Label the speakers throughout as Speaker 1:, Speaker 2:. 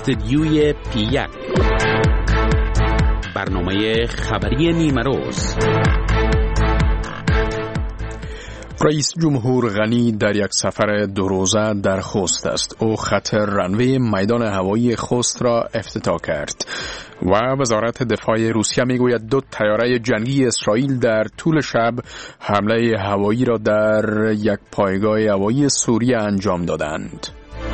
Speaker 1: استدیوی پی1 برنامه خبری نیمه روز.
Speaker 2: رئیس جمهور غنی در یک سفر 2 روزه در خوست است. او خط رنوی میدان هوایی خوست را افتتاح کرد و وزارت دفاع روسیه میگوید 2 طیاره جنگی اسرائیل در طول شب حمله هوایی را در یک پایگاه هوایی سوریه انجام دادند.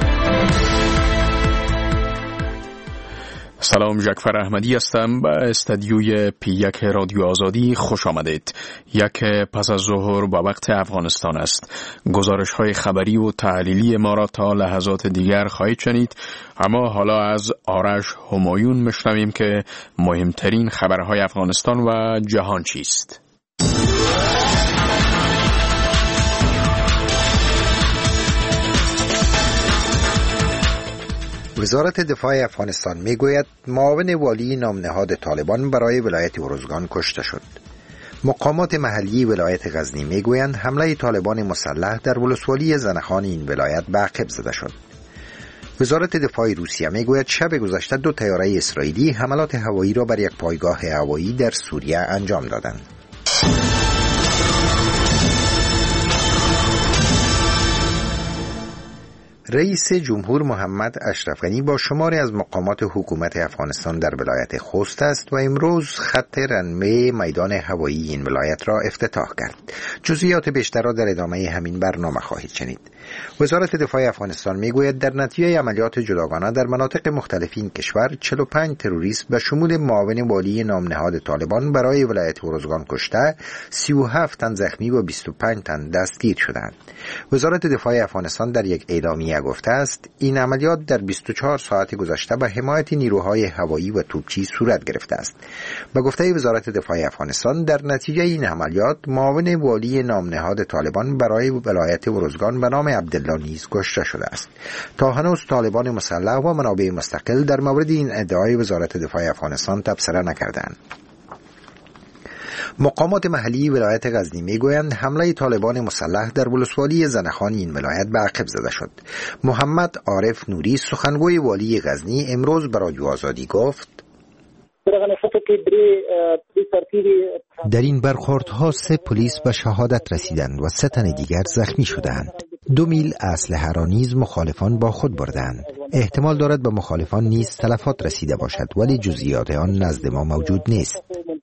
Speaker 2: سلام، جعفر احمدی هستم. به استدیوی پی1 رادیو آزادی خوش آمدید. یک پس از ظهر با وقت افغانستان است. گزارش‌های خبری و تحلیلی ما را تا لحظات دیگر خواهید شنید، اما حالا از آرش همایون میشنویم که مهمترین خبرهای افغانستان و جهان چیست.
Speaker 3: وزارت دفاع افغانستان میگوید معاون والی نامنهاد طالبان برای ولایت ارزگان کشته شد. مقامات محلی ولایت غزنی میگویند حمله طالبان مسلح در ولسوالی زنخان این ولایت به عقب زده شد. وزارت دفاع روسیه میگوید شب گذشته 2 طیاره اسرائیلی حملات هوایی را بر یک پایگاه هوایی در سوریه انجام دادند. رئیس جمهور محمد اشرف غنی با شماری از مقامات حکومت افغانستان در ولایت خوست است و امروز خط رنوی میدان هوایی این ولایت را افتتاح کرد. جزئیات بیشتر را در ادامه همین برنامه خواهید شنید. وزارت دفاع افغانستان میگوید در نتیجه عملیات جداگانه در مناطق مختلف این کشور 45 تروریست به شمول معاون والی نامنهاد طالبان برای ولایت ارزگان کشته، 37 تن زخمی و 25 تن دستگیر شدند. وزارت دفاع افغانستان در یک اعلامیه گفته است این عملیات در 24 ساعت گذشته به حمایت نیروهای هوایی و توپچی صورت گرفته است. به گفته وزارت دفاع افغانستان در نتیجه این عملیات معاون والی نامنهاد طالبان برای ولایت ارزگان به نام عبدالله نیز کشته شده است. تا هنوز طالبان مسلح و منابع مستقل در مورد این ادعای وزارت دفاع افغانستان تبصره نکردند. مقامات محلی ولایت غزنی میگویند حمله طالبان مسلح در ولسوالی زنخان این ولایت به عقب زده شد. محمد عارف نوری سخنگوی والی غزنی امروز به رادیو آزادی گفت در این برخوردها 3 پلیس به شهادت رسیدند و 3 تن دیگر زخمی شدند. 2 میل اسلحه را نیز مخالفان با خود بردند. احتمال دارد به مخالفان نیز تلفات رسیده باشد، ولی جزئیات آن نزد ما موجود نیست.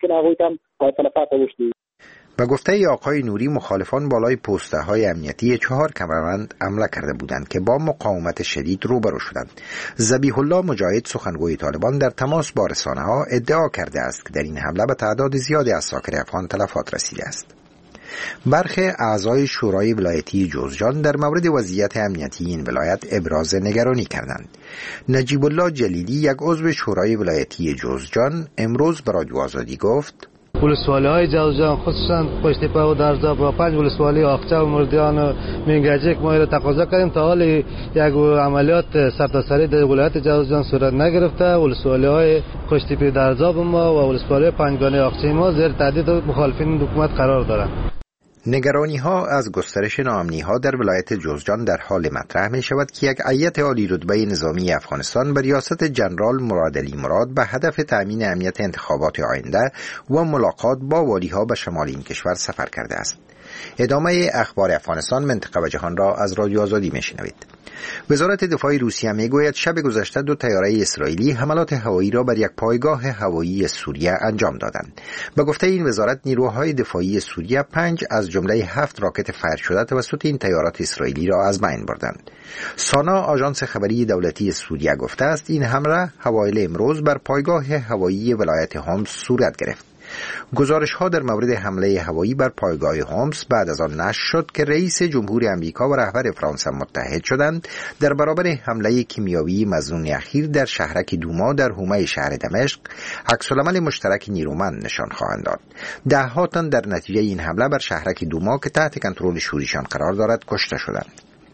Speaker 3: به گفته آقای نوری مخالفان بالای پوسته های امنیتی 4 کمربند حمله کرده بودند که با مقاومت شدید روبرو شدند. ذبیح الله مجاهد سخنگوی طالبان در تماس با رسانه ها ادعا کرده است که در این حمله به تعداد زیادی از ساکن افغان تلفات رسیده است. برخی اعضای شورای ولایتی جوزجان در مورد وضعیت امنیتی این ولایت ابراز نگرانی کردند. نجیب الله جلیلی یک عضو شورای ولایتی جوزجان امروز به رادیو آزادی گفت
Speaker 4: ولسوالی‌های جوزجان خصوصا پشتیپا و درزاب و 5 ولسوالی آخچه و مردیان و منگجک ما را تقاضا کردیم تا حال یک عملیات سرتاسری در ولایت جوزجان صورت نگرفته. ولسوالی‌های پشتیپا درزاب ما و ولسوالی پنجگانه آخچه ما زیر تهدید مخالفین حکومت قرار دارند.
Speaker 3: نگرانی ها از گسترش ناامنی ها در ولایت جوزجان در حال مطرح می شود که یک هیئت عالی رتبه نظامی افغانستان به ریاست جنرال مراد علی مراد به هدف تامین امنیت انتخابات آینده و ملاقات با والی ها به شمال این کشور سفر کرده است. ادامه اخبار افغانستان، منطقه و جهان را از رادیو آزادی میشنوید. وزارت دفاع روسیه میگوید شب گذشته 2 طیاره اسرائیلی حملات هوایی را بر یک پایگاه هوایی سوریه انجام دادند. به گفته این وزارت نیروهای دفاعی سوریه 5 از جمله 7 راکت فایر شده توسط این طیارات اسرائیلی را از بین بردند. سانا آژانس خبری دولتی سوریه گفته است این حمله اوایل امروز بر پایگاه هوایی ولایت هومس صورت گرفت. گزارش ها در مورد حمله هوایی بر پایگاه هومس بعد از آن نشر شد که رئیس جمهور امریکا و رهبر فرانسه متحد شدند در برابر حمله کیمیاوی مظنون اخیر در شهرک دوما در حومه شهر دمشق عکس‌العمل مشترک نیرومند نشان خواهند داد. 10 تن در نتیجه این حمله بر شهرک دوما که تحت کنترل شوریشان قرار دارد کشته شدند.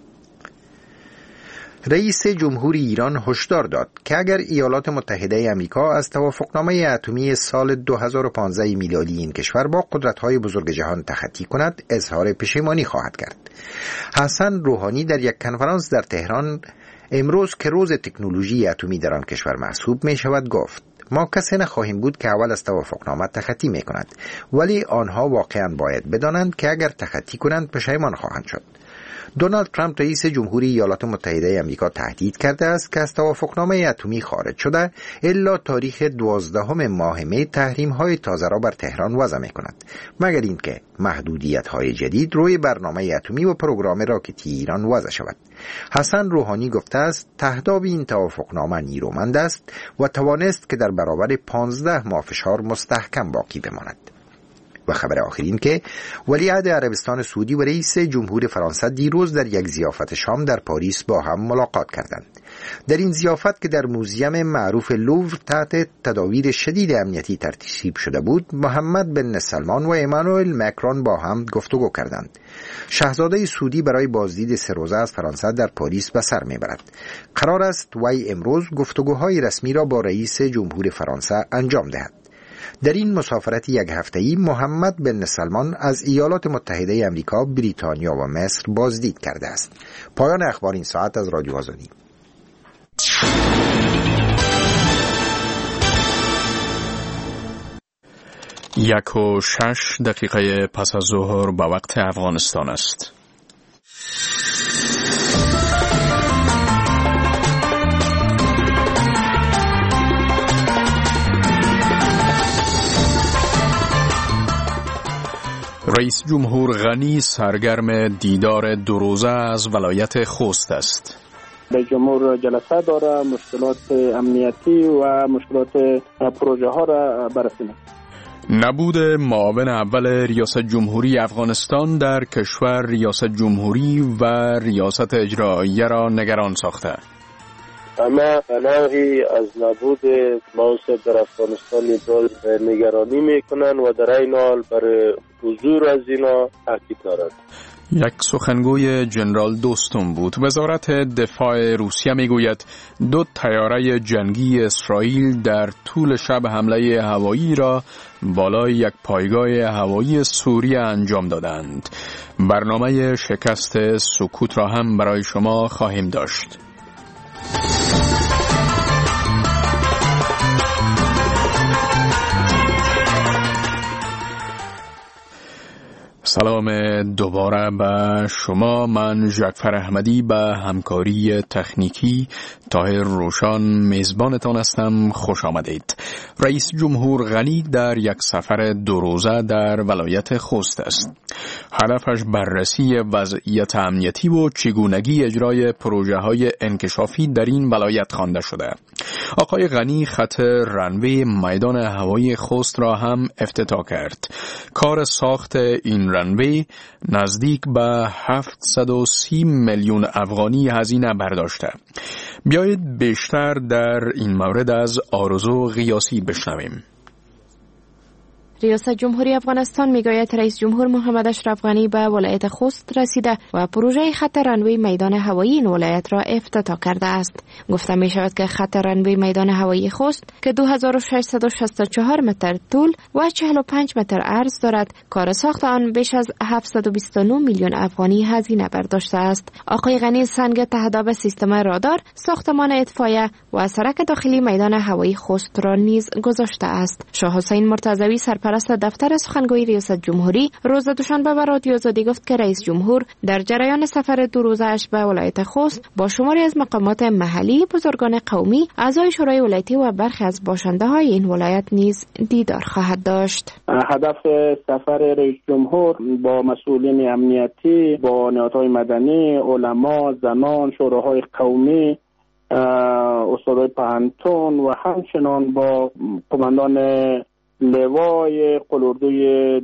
Speaker 3: رئیس جمهور ایران هشدار داد که اگر ایالات متحده آمریکا از توافقنامه اتمی سال 2015 میلادی این کشور با قدرت‌های بزرگ جهان تخطی کند، اظهار پشیمانی خواهد کرد. حسن روحانی در یک کنفرانس در تهران امروز که روز تکنولوژی اتمی در آن کشور محسوب می شود گفت ما کسی نخواهیم بود که اول از توافقنامه تخطی می کند، ولی آنها واقعا باید بدانند که اگر تخطی کنند پشیمان خواهند شد. دونالد ترامپ رئیس جمهوری ایالات متحده آمریکا تهدید کرده است که از توافقنامه اتمی خارج شده الا تاریخ 12 ماه می تحریم‌های تازه را بر تهران وضع می‌کند، مگر اینکه محدودیت‌های جدید روی برنامه اتمی و پروگرام راکتی ایران وضع شود. حسن روحانی گفته است تهداب این توافقنامه نیرومند است و توانست که در برابر 15 ماه فشار مستحکم باقی بماند. و خبر آخر این که ولیعهد عربستان سعودی و رئیس جمهور فرانسه دیروز در یک ضیافت شام در پاریس با هم ملاقات کردند. در این ضیافت که در موزیم معروف لوور تحت تدابیر شدید امنیتی ترتیب شده بود، محمد بن سلمان و امانوئل مکرون با هم گفتگو کردند. شاهزاده سعودی برای بازدید 3 روزه از فرانسه در پاریس به سر میبرد. قرار است وی امروز گفتگوهای رسمی را با رئیس جمهور فرانسه انجام دهد. در این مسافرت 1 هفته‌ای محمد بن سلمان از ایالات متحده آمریکا، بریتانیا و مصر بازدید کرده است. پایان اخبار این ساعت از رادیو آزادی.
Speaker 2: 1:06 پس از ظهر به وقت افغانستان است. رئیس جمهور غنی سرگرم دیدار 2 روزه از ولایت خوست است.
Speaker 5: رئیس جمهور جلسه داره، مشکلات امنیتی و مشکلات پروژه ها را بررسی می‌کند.
Speaker 2: نبود معاون اول ریاست جمهوری افغانستان در کشور ریاست جمهوری و ریاست اجراییه را نگران ساخته.
Speaker 6: اما نوعی از نبود منصب در افغانستان نگرانی میکنن و در این حال برای حضور از اینا تاکید دارند.
Speaker 2: یک سخنگوی جنرال دوستم بود. وزارت دفاع روسیه میگوید 2 طیاره جنگی اسرائیل در طول شب حمله هوایی را بالای یک پایگاه هوایی سوریه انجام دادند. برنامه شکست سکوت را هم برای شما خواهیم داشت. سلام دوباره به شما. من جعفر احمدی به همکاری تکنیکی طاهر روشان میزبانتان هستم. خوش آمدید. رئیس جمهور غنی در یک سفر 2 روزه در ولایت خوست است. هدفش بررسی وضعیت امنیتی و چگونگی اجرای پروژه های انکشافی در این ولایت خوانده شده. آقای غنی خط رنوی میدان هوایی خوست را هم افتتاح کرد. کار ساخت این رنوی نزدیک به 730 میلیون افغانی هزینه برداشته. بیایید بیشتر در این مورد از آرزو غیاسی بشنویم.
Speaker 7: ریاست جمهوری افغانستان میگوید رئیس جمهور محمد اشرف غنی به ولایت خوست رسیده و پروژه خط رنوی میدان هوایی این ولایت را افتتاح کرده است. گفته می شود که خط رنوی میدان هوایی خوست که 2664 متر طول و 45 متر عرض دارد، کار ساخت آن بیش از 729 میلیون افغانی هزینه برداشته است. آقای غنی سنگ تهداب سیستم رادار، ساختمان اطفایه و سرک داخلی میدان هوایی خوست را نیز گذاشته است. شاه حسین مرتضوی سرپرست دفتر سخنگوی ریاست جمهوری روز دوشنبه به رادیو آزادی گفت که رئیس جمهور در جریان سفر 2 روزه‌اش به ولایت خوست با شماری از مقامات محلی، بزرگان قومی، اعضای شورای ولایتی و برخی از باشنده‌های این ولایت نیز دیدار خواهد داشت.
Speaker 5: هدف سفر رئیس جمهور با مسئولین امنیتی، با نهادهای مدنی، علما، زنان، شوراهای قومی، استادای پهنتون و همچنان با قماندان لوای قلوردوی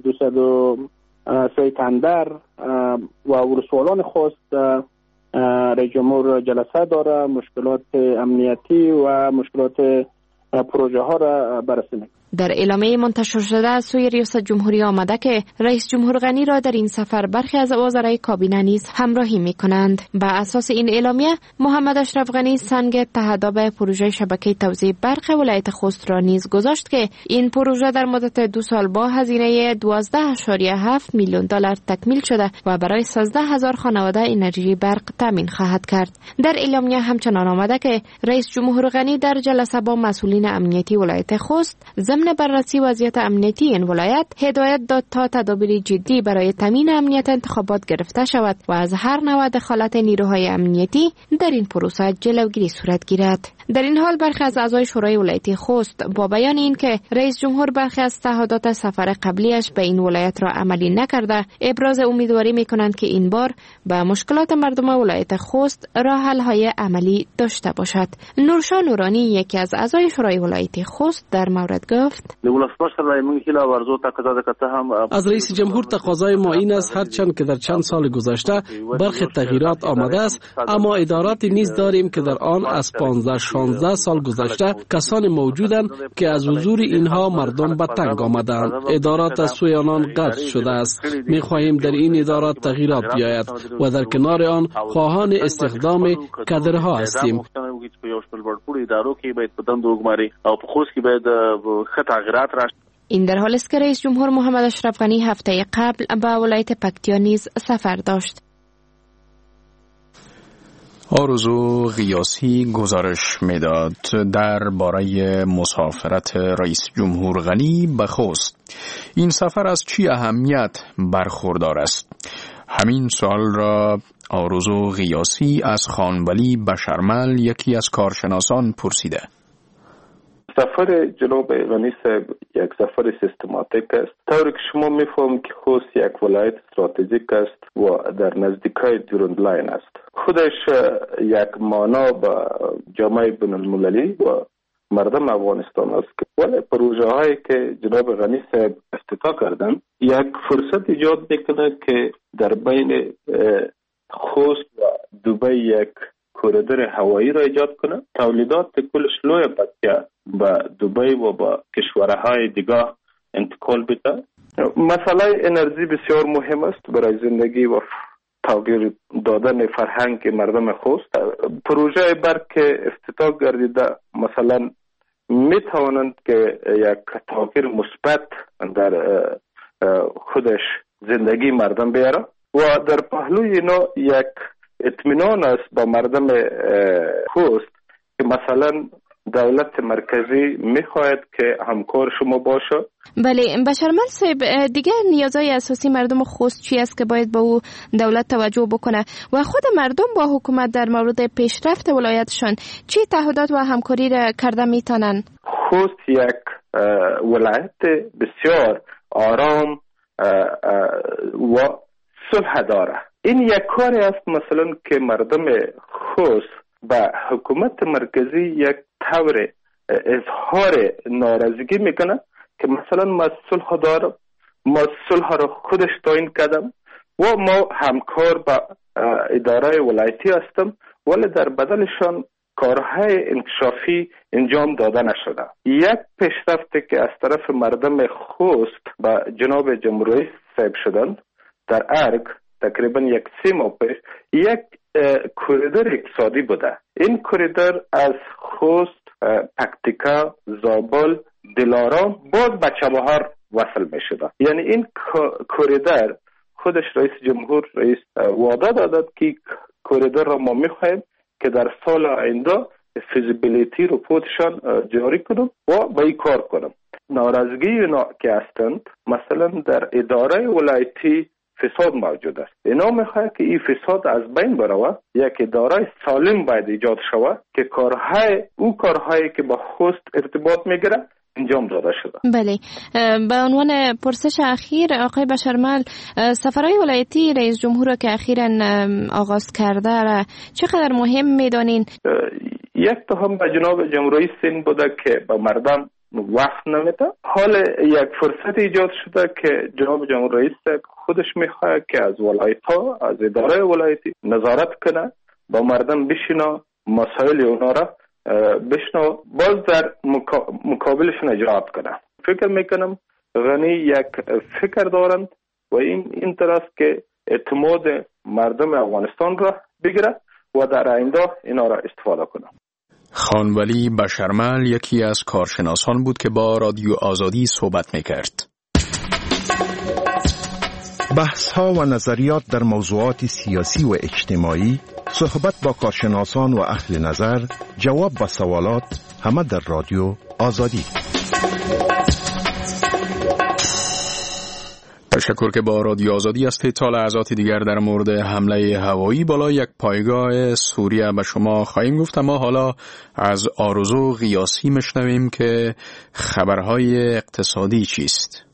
Speaker 5: 203 تندر و ولسوالان خوست رئیس جمهور جلسه داره، مشکلات امنیتی و مشکلات پروژه ها را بررسی می‌کنه.
Speaker 7: در اعلامیه منتشر شده از سوی ریاست جمهوری آمده که رئیس جمهور غنی را در این سفر برخی از وزرای کابینه نیز همراهی می‌کنند. بر اساس این اعلامیه محمد اشرف غنی سنگ تهداب پروژه شبکه توزیع برق ولایت خوست را نیز گذاشت که این پروژه در مدت 2 سال با هزینه 12.7 میلیون دلار تکمیل شده و برای 13,000 خانواده انرژی برق تامین خواهد کرد. در اعلامیه همچنان آمده که رئیس جمهور غنی در جلسه با مسئولین امنیتی ولایت خوست ضمن بررسی وضعیت امنیتی این ولایت هدایت داد تا تدابیر جدی برای تامین امنیت انتخابات گرفته شود و از هر نوع دخالت نیروهای امنیتی در این پروسه جلوگیری صورت گیرد. در این حال برخی از اعضای شورای ولایتی خوست با بیان اینکه رئیس جمهور برخی از تعهدات سفر قبلیش به این ولایت را عملی نکرده، ابراز امیدواری میکنند که این بار به مشکلات مردم ولایت خوست راه حل‌های عملی داشته باشد. نورشاه نورانی یکی از اعضای شورای ولایتی خوست در مورد گفت:
Speaker 8: از رئیس جمهور تقاضای ما این است هرچند که در چند سال گذشته برخی تغییرات آمده است، اما اداراتی نیز داریم که در آن از 15-16 سال گذشته کسانی موجودند که از حضور اینها مردم به تنگ آمدند. ادارات از سوی آنان قطع شده است. می خواهیم در این ادارات تغییرات بیاید و در کنار آن خواهان استخدام کادرها هستیم.
Speaker 7: این در حالی است که رئیس جمهور محمد اشرف غنی هفته قبل به ولایت پکتیا نیز سفر داشت.
Speaker 2: آرزو غیاسی گزارش میداد درباره مسافرت رئیس جمهور غنی به خوست. این سفر از چی اهمیت برخوردار است؟ همین سوال را آرزو غیاسی از خانولی بشرمل یکی از کارشناسان پرسیده.
Speaker 9: سفر جناب غنی صاحب یک سفر سیستماتیک است. طوری که شما میفهمید که خوست یک ولایت استراتژیک است و در نزدیکای دورند لاین است. خودش یک معنا به جامعه بین المللی و مردم افغانستان است که ولی پروژه هایی که جناب غنی صاحب افتتاح کردن یک فرصت ایجاد میکنه که در بین خوست و دبی یک کوریدور هوایی را ایجاد کنه. تولیدات کل شلوی پکتیا به دبی و به کشورهای دیگه انتقال بده. مسئله انرژی بسیار مهم است برای زندگی و تغییر دادن فرهنگ مردم خوست. پروژه برق که افتتاح گردیده مثلا می توانند که یک تغییر مثبت در خودش زندگی مردم بیاره و در پهلوی اینا یک اطمینان است با مردم خوست که مثلا دولت مرکزی میخواهد که همکار شما باشه.
Speaker 7: بله، بشرمل صاحب، دیگه نیازهای اساسی مردم خوست چی است که باید با او دولت توجه بکنه و خود مردم با حکومت در مورد پیشرفت ولایتشان چی تعهدات و همکاری را کرده میتونن؟
Speaker 9: خوست یک ولایت بسیار آرام و صلح داره. این یک کاری است مثلا که مردم خوست به حکومت مرکزی یک طور اظهار ناراضگی میکنه که مثلا ما صلح دارم، ما صلح را خودش تعیین کردم و ما همکار با اداره ولایتی هستم ولی در بدلشان کارهای انکشافی انجام داده نشده. یک پیشرفتی که از طرف مردم خوست با جناب جمهوری صاحب شدند در ارگ تقریبا 3 ماه پیش یک کوریدور اقتصادی بوده. این کوریدور از خوست، پکتیکا، زابل، دلارام باز به چابهار وصل می شده. یعنی این کوریدور خودش رئیس جمهور وعده دادد که کوریدور را ما می خواهیم که در سال آینده فیزیبیلیتی رپورتشان جاری کنم و به این کار کنم. ناراضگی اینا که هستند مثلا در اداره ولایتی فساد موجود است. اینا میخواد که این فساد از بین بره. یک اداره سالم باید ایجاد شود که کارهایی که با خوست ارتباط میگیره انجام داده شده.
Speaker 7: بله، به عنوان پرسش اخیر آقای بشرمل، سفرهای ولایتی رئیس جمهور که اخیراً آغاز کرده را چقدر مهم میدانین؟
Speaker 9: یک تا هم به جناب جمهوری سین بوده که به مردم وقت نمیده. حال یک فرصت ایجاد شده که جناب جمهوری رئیس خودش میخواد که از ولایت ها، از اداره ولایتی نظارت کنه، با مردم بشینه، مسائل اونا را بشنو، باز در مقابلشون اجرات کنه. فکر میکنم غنی یک فکر دارند و این طرف که اعتماد مردم افغانستان را بگیره و در آینده اینا را استفاده کنه.
Speaker 2: خان ولی بشرمل یکی از کارشناسان بود که با رادیو آزادی صحبت میکرد.
Speaker 10: بحث‌ها و نظریات در موضوعات سیاسی و اجتماعی، صحبت با کارشناسان و اهل نظر، جواب به سوالات، همه در رادیو آزادی.
Speaker 2: تشکر که با رادیو آزادی هستید. تا لحظات دیگر در مورد حمله هوایی بالای یک پایگاه سوریه به شما خواهیم گفت، اما حالا از آرزو قیاسی میشنویم که خبرهای اقتصادی چیست.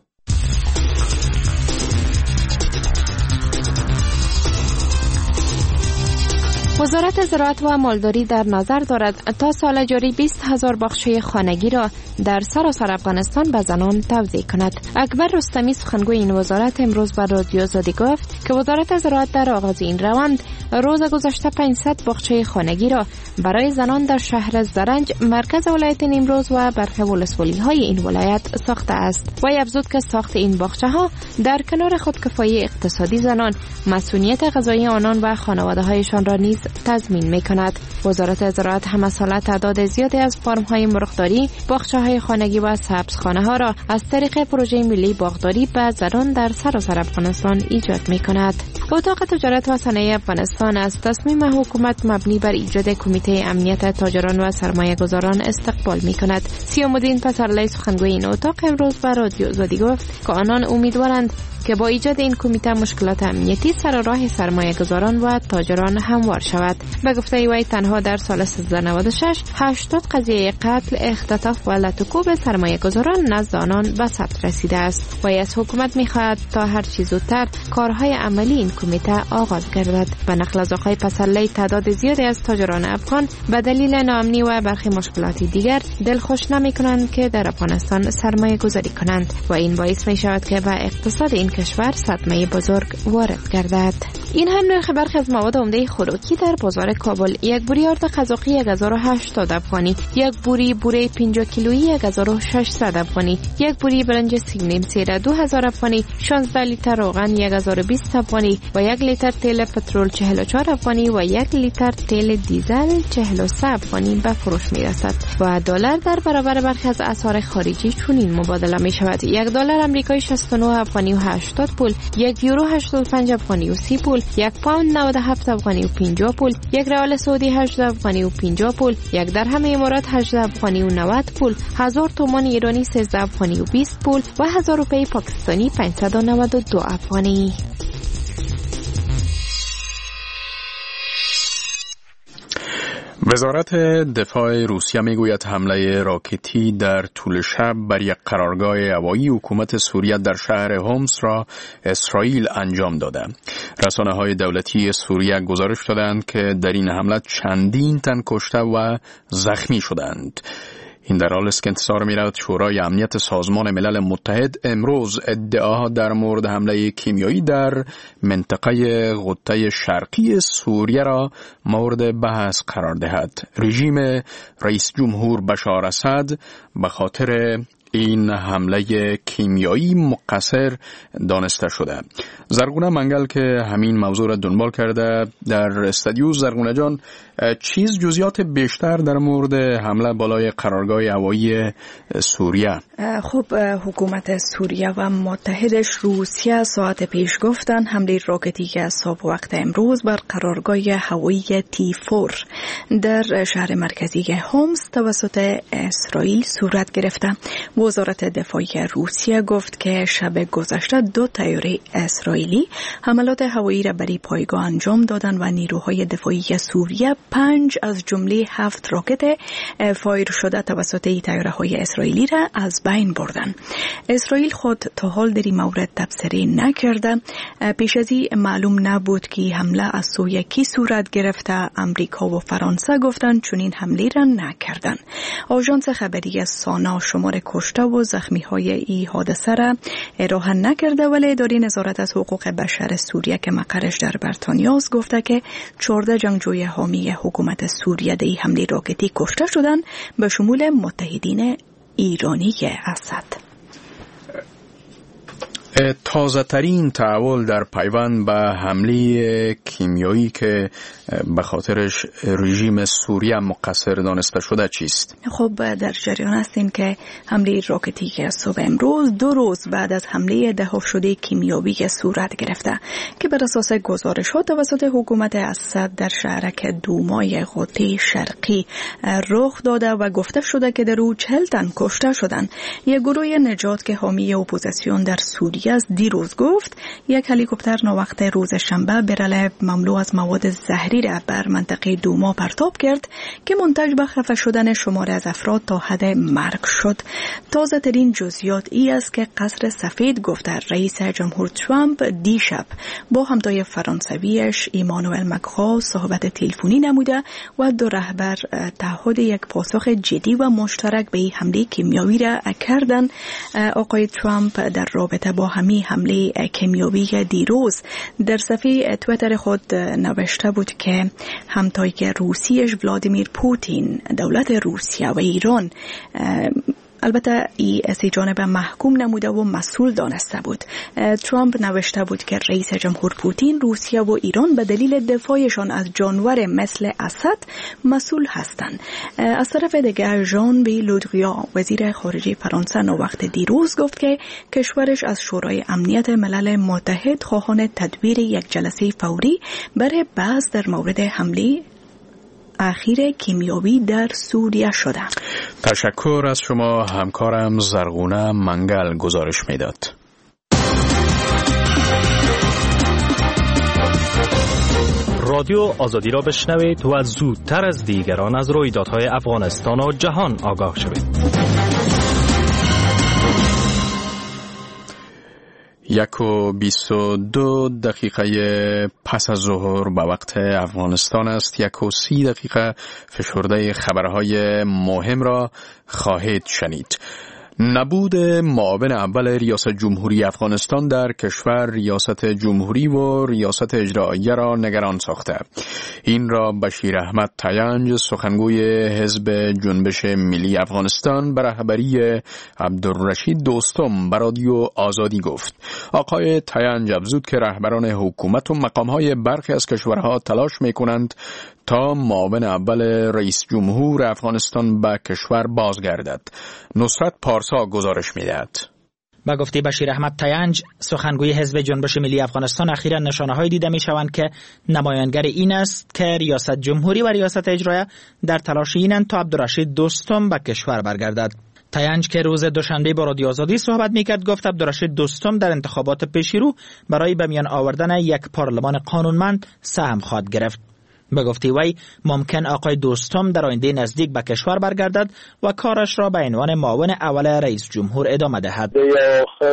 Speaker 7: وزارت زراعت و مالداری در نظر دارد تا سال جاری 20,000 باغچه خانگی را در سراسر افغانستان به زنان توزیع کند. اکبر رستمی سخنگوی این وزارت امروز به رادیو آزادی گفت که وزارت زراعت در آغاز این روند روز گذشته 500 باغچه خانگی را برای زنان در شهر زرنج مرکز ولایت نیمروز و برخی ولسوالی‌های این ولایت ساخته است. وی افزود که ساخت این باغچه‌ها در کنار خودکفایی اقتصادی زنان، مسئولیت غذایی آنان و خانواده‌هایشان را نیز تضمین می‌کند. وزارت زراعت هم سال تعداد زیادی از فارم‌های مرغداری، باغچه‌های خانگی و سبزخانه‌ها را از طریق پروژه ملی باغداری به زنان در سراسر افغانستان ایجاد می‌کند. اتاق تجارت و صنایع افغانستان از تصمیم حکومت مبنی بر ایجاد کمیته امنیت تاجران و سرمایه‌گذاران استقبال می‌کند. سیام‌الدین پسرلی سخنگوی این اتاق امروز به رادیو آزادی گفت که آنان امیدوارند که با ایجاد این کمیته مشکلات امنیتی سر راه سرمایه‌گذاران و تاجران هموار شود. به گفته وی تنها در سال 1396 80 قضیه قتل، اختطاف و لطوکوب سرمایه‌گذاران نزد آنان به ثبت رسیده است. وی از حکومت می‌خواهد تا هر چه زودتر کارهای عملی این کمیته آغاز گردد. به نقل از آقای پسرلی تعداد زیادی از تاجران افغان به دلیل ناامنی و برخی مشکلات دیگر دلخوش نمی‌کنند که در افغانستان سرمایه‌گذاری کنند و این باعث می‌شود که به اقتصاد این کشور صدمه بزرگ وارد گردد. این هم نرخ برخی از مواد عمده خوراکی در بازار کابل: یک بوری آرد قزاقی 1080 افغانی، یک بوری بوره 50 کیلویی 1600 افغانی، یک بوری برنج سیمنیم سیره 2000 افغانی، 16 لیتر روغن 1020 افغانی و یک لیتر تیل پترول 44 افغانی و یک لیتر تیل دیزل 43 افغانی به فروش میرسد و دلار در برابر برخی از اسعار خارجی چنین مبادله می شود: یک دلار آمریکایی 69 افغانی و 80 پول، یک یورو 85 افغانی و 30 پول، یک پوند 97 افغانی و 50 پول، یک ریال سعودی 18 افغانی و 50 پول، یک درهم امارات 18 افغانی و 90 پول، 1000 تومان ایرانی 13 افغانی و 20 پول و 1000 روپیه پاکستانی 592 افغانی.
Speaker 2: وزارت دفاع روسیه میگوید حمله راکتی در طول شب بر یک قرارگاه هوایی حکومت سوریه در شهر هومس را اسرائیل انجام داده. رسانه‌های دولتی سوریه گزارش دادند که در این حمله چندین تن کشته و زخمی شدند. این در حالی است که انتظار می‌رود شورای امنیت سازمان ملل متحد امروز ادعاها در مورد حمله کیمیایی در منطقه غوطه شرقی سوریه را مورد بحث قرار دهد. رژیم رئیس جمهور بشار اسد به خاطر این حمله کیمیایی مقصر دانسته شده. زرگونه منگل که همین موضوع را دنبال کرده در استودیو. زرگونه جان، چیز جزئیات بیشتر در مورد حمله بالای قرارگاه هوایی سوریه؟
Speaker 11: خب، حکومت سوریه و متحدش روسیه ساعت پیش گفتن حمله راکتی که از صبح وقت امروز بر قرارگاه هوایی تی4 در شهر مرکزی هومس توسط اسرائیل صورت گرفته. وزارت دفاع روسیه گفت که شب گذشته 2 طیاره اسرائیلی حملات هوایی را بر پایگاه انجام دادند و نیروهای دفاعی سوریه 5 از جمله 7 راکت فایر شده توسط این طیاره‌های اسرائیلی را از بین بردند. اسرائیل خود تا حال در این مورد تبصره نکرده. پیش از این معلوم نبود که حمله از سوی کی صورت گرفته. امریکا و فرانسه گفتند چنین حمله را نکردند. آژانس خبری سانا شمار کشته و زخمی های این حادثه را ارائه نکرده، ولی اداره نظارت از حقوق بشر سوریه که مقرش در بریتانیا است گفته که 14 جنگجوی حامی حکومت سوریه در این حمله راکتی کشته شدند، به شمول متحدین ایرانی اسد.
Speaker 2: تازه ترین تحول در پیوند به حمله کیمیایی که به خاطرش رژیم سوریه مقصر دانسته شده چیست؟
Speaker 11: خب در جریان هستیم که حمله راکتی که صبح امروز 2 روز بعد از حمله ده‌ها شده کیمیایی صورت گرفته که بر اساس گزارشات توسط حکومت اسد در شهرک دومای غوطه شرقی رخ داده و گفته شده که در او 40 تن کشته شدند. یک گروه نجات که حامی اپوزیسیون در سوریه از دیروز گفت یک هلیکوپتر ناوقت روز شنبه برل مملو از مواد زهری را بر منطقه دوما پرتاب کرد که منتج به خفه شدن شماری از افراد تا حد مرگ شد. تازه ترین جزئیات ای است که قصر سفید گفته رئیس جمهور ترامپ دیشب با همتای فرانسویش ایمانوئل مکرون صحبت تلفنی نموده و 2 رهبر تعهد یک پاسخ جدی و مشترک به این حمله کیمیایی را کردند. آقای ترامپ در رابطه با همین حمله کیمیایی دیروز در صفحه توییتر خود نوشته بود که همتای روسیش ولادیمیر پوتین دولت روسیه و ایران البته ای از جانب محکوم نموده و مسئول دانسته بود. ترامپ نوشته بود که رئیس جمهور پوتین روسیه و ایران به دلیل دفاعشان از جانور مثل اسد مسئول هستند. از طرف دیگر ژان بی لودریان وزیر خارجه فرانسه وقت دیروز گفت که کشورش از شورای امنیت ملل متحد خواهان تدبیر یک جلسه فوری برای بحث در مورد حمله اخیر کیمیایی در سوریه شده.
Speaker 2: تشکر از شما. همکارم زرغونه منگل گزارش میداد.
Speaker 12: رادیو آزادی را بشنوید و زودتر از دیگران از رویدادهای افغانستان و جهان آگاه شوید.
Speaker 2: 1:22 پس از ظهر به وقت افغانستان است. 1:30 فشرده خبرهای مهم را خواهید شنید. نبود معاون اول ریاست جمهوری افغانستان در کشور ریاست جمهوری و ریاست اجراییه را نگران ساخته. این را بشیر احمد تینج سخنگوی حزب جنبش ملی افغانستان به رهبری عبدالرشید دوستم به رادیو آزادی گفت. آقای تینج افزود که رهبران حکومت و مقامهای برخی از کشورها تلاش می‌کنند تا معاون اول رئیس جمهور افغانستان به کشور بازگردد. نصرت پارسا گزارش می‌دهد.
Speaker 13: با گفته بشیر احمد تینج سخنگوی حزب جنبش ملی افغانستان، اخیراً نشانه‌هایی دیده می‌شوند که نمایانگر این است که ریاست جمهوری و ریاست اجراییه در تلاش اینند تا عبدالرشید دوستم به کشور برگردد. تینج که روز دوشنبه با رادیو آزادی صحبت می‌کرد گفت عبدالرشید دوستم در انتخابات پیشرو برای به میان آوردن یک پارلمان قانونمند سهم خواهد گرفت. به گفته وی ممکن آقای دوستم در آینده نزدیک به کشور برگردد و کارش را به عنوان معاون اول رئیس جمهور ادامه دهد.
Speaker 6: آخر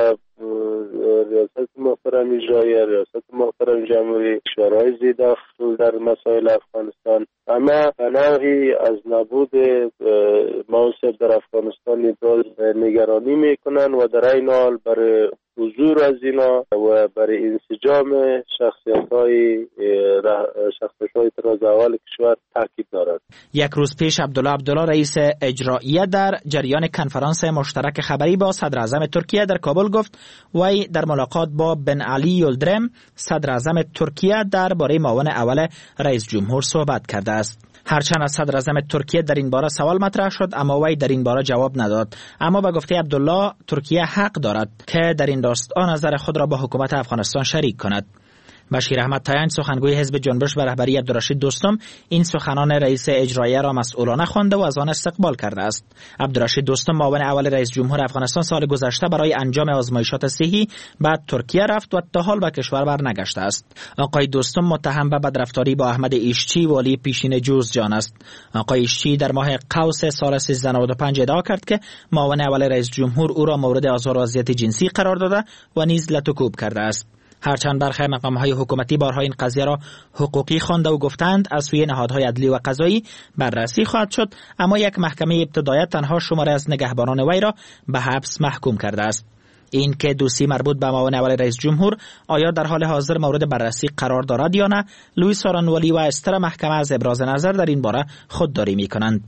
Speaker 6: ریاست محترم اجرایی، ریاست محترم جمهوری، کشورهای زیاد در مسائل افغانستان اما پناهی از نبود منصب در افغانستان نگرانی میکنن و در این حال برای حضور از اینا و برای انسجام شخصیت‌های طراز اول کشور تاکید دارد.
Speaker 13: یک روز پیش عبدالله رئیس اجراییه در جریان کنفرانس مشترک خبری با صدر اعظم ترکیه در کابل گفت وی در ملاقات با بن علی یلدرم صدر اعظم ترکیه درباره معاون اول رئیس جمهور صحبت کرده است. هرچند از صدر اعظم ترکیه در این باره سوال مطرح شد اما وی در این باره جواب نداد. اما به گفته عبدالله ترکیه حق دارد که در این راستا نظر خود را با حکومت افغانستان شریک کند. بشیر احمد تینج سخنگوی حزب جنبش به رهبری عبدالرشید دوستم این سخنان رئیس اجراییه را مسئولانه خوانده و از آن استقبال کرده است. عبدالرشید دوستم معاون اول رئیس جمهور افغانستان سال گذشته برای انجام آزمایشات صحی به ترکیه رفت و تا حال به کشور برنگشته است. آقای دوستم متهم به بدرفتاری با احمد ایشچی والی پیشین جوزجان است. آقای ایشچی در ماه قوس سال 1395 ادعا کرد که معاون اول رئیس جمهور او را مورد آزار و اذیت جنسی قرار داده و نیز لط و کوب کرده است. هرچند برخی مقام‌های حکومتی بارها این قضیه را حقوقی خوانده و گفتند از سوی نهادهای عدلی و قضایی بررسی خواهد شد، اما یک محکمه ابتدایی تنها شماری از نگهبانان وی را به حبس محکوم کرده است. این که دوسیه مربوط به معاون اول رئیس جمهور آیا در حال حاضر مورد بررسی قرار دارد یا نه، لوئیس آرانوالی و استر محکمه از ابراز نظر در این باره خودداری می‌کنند.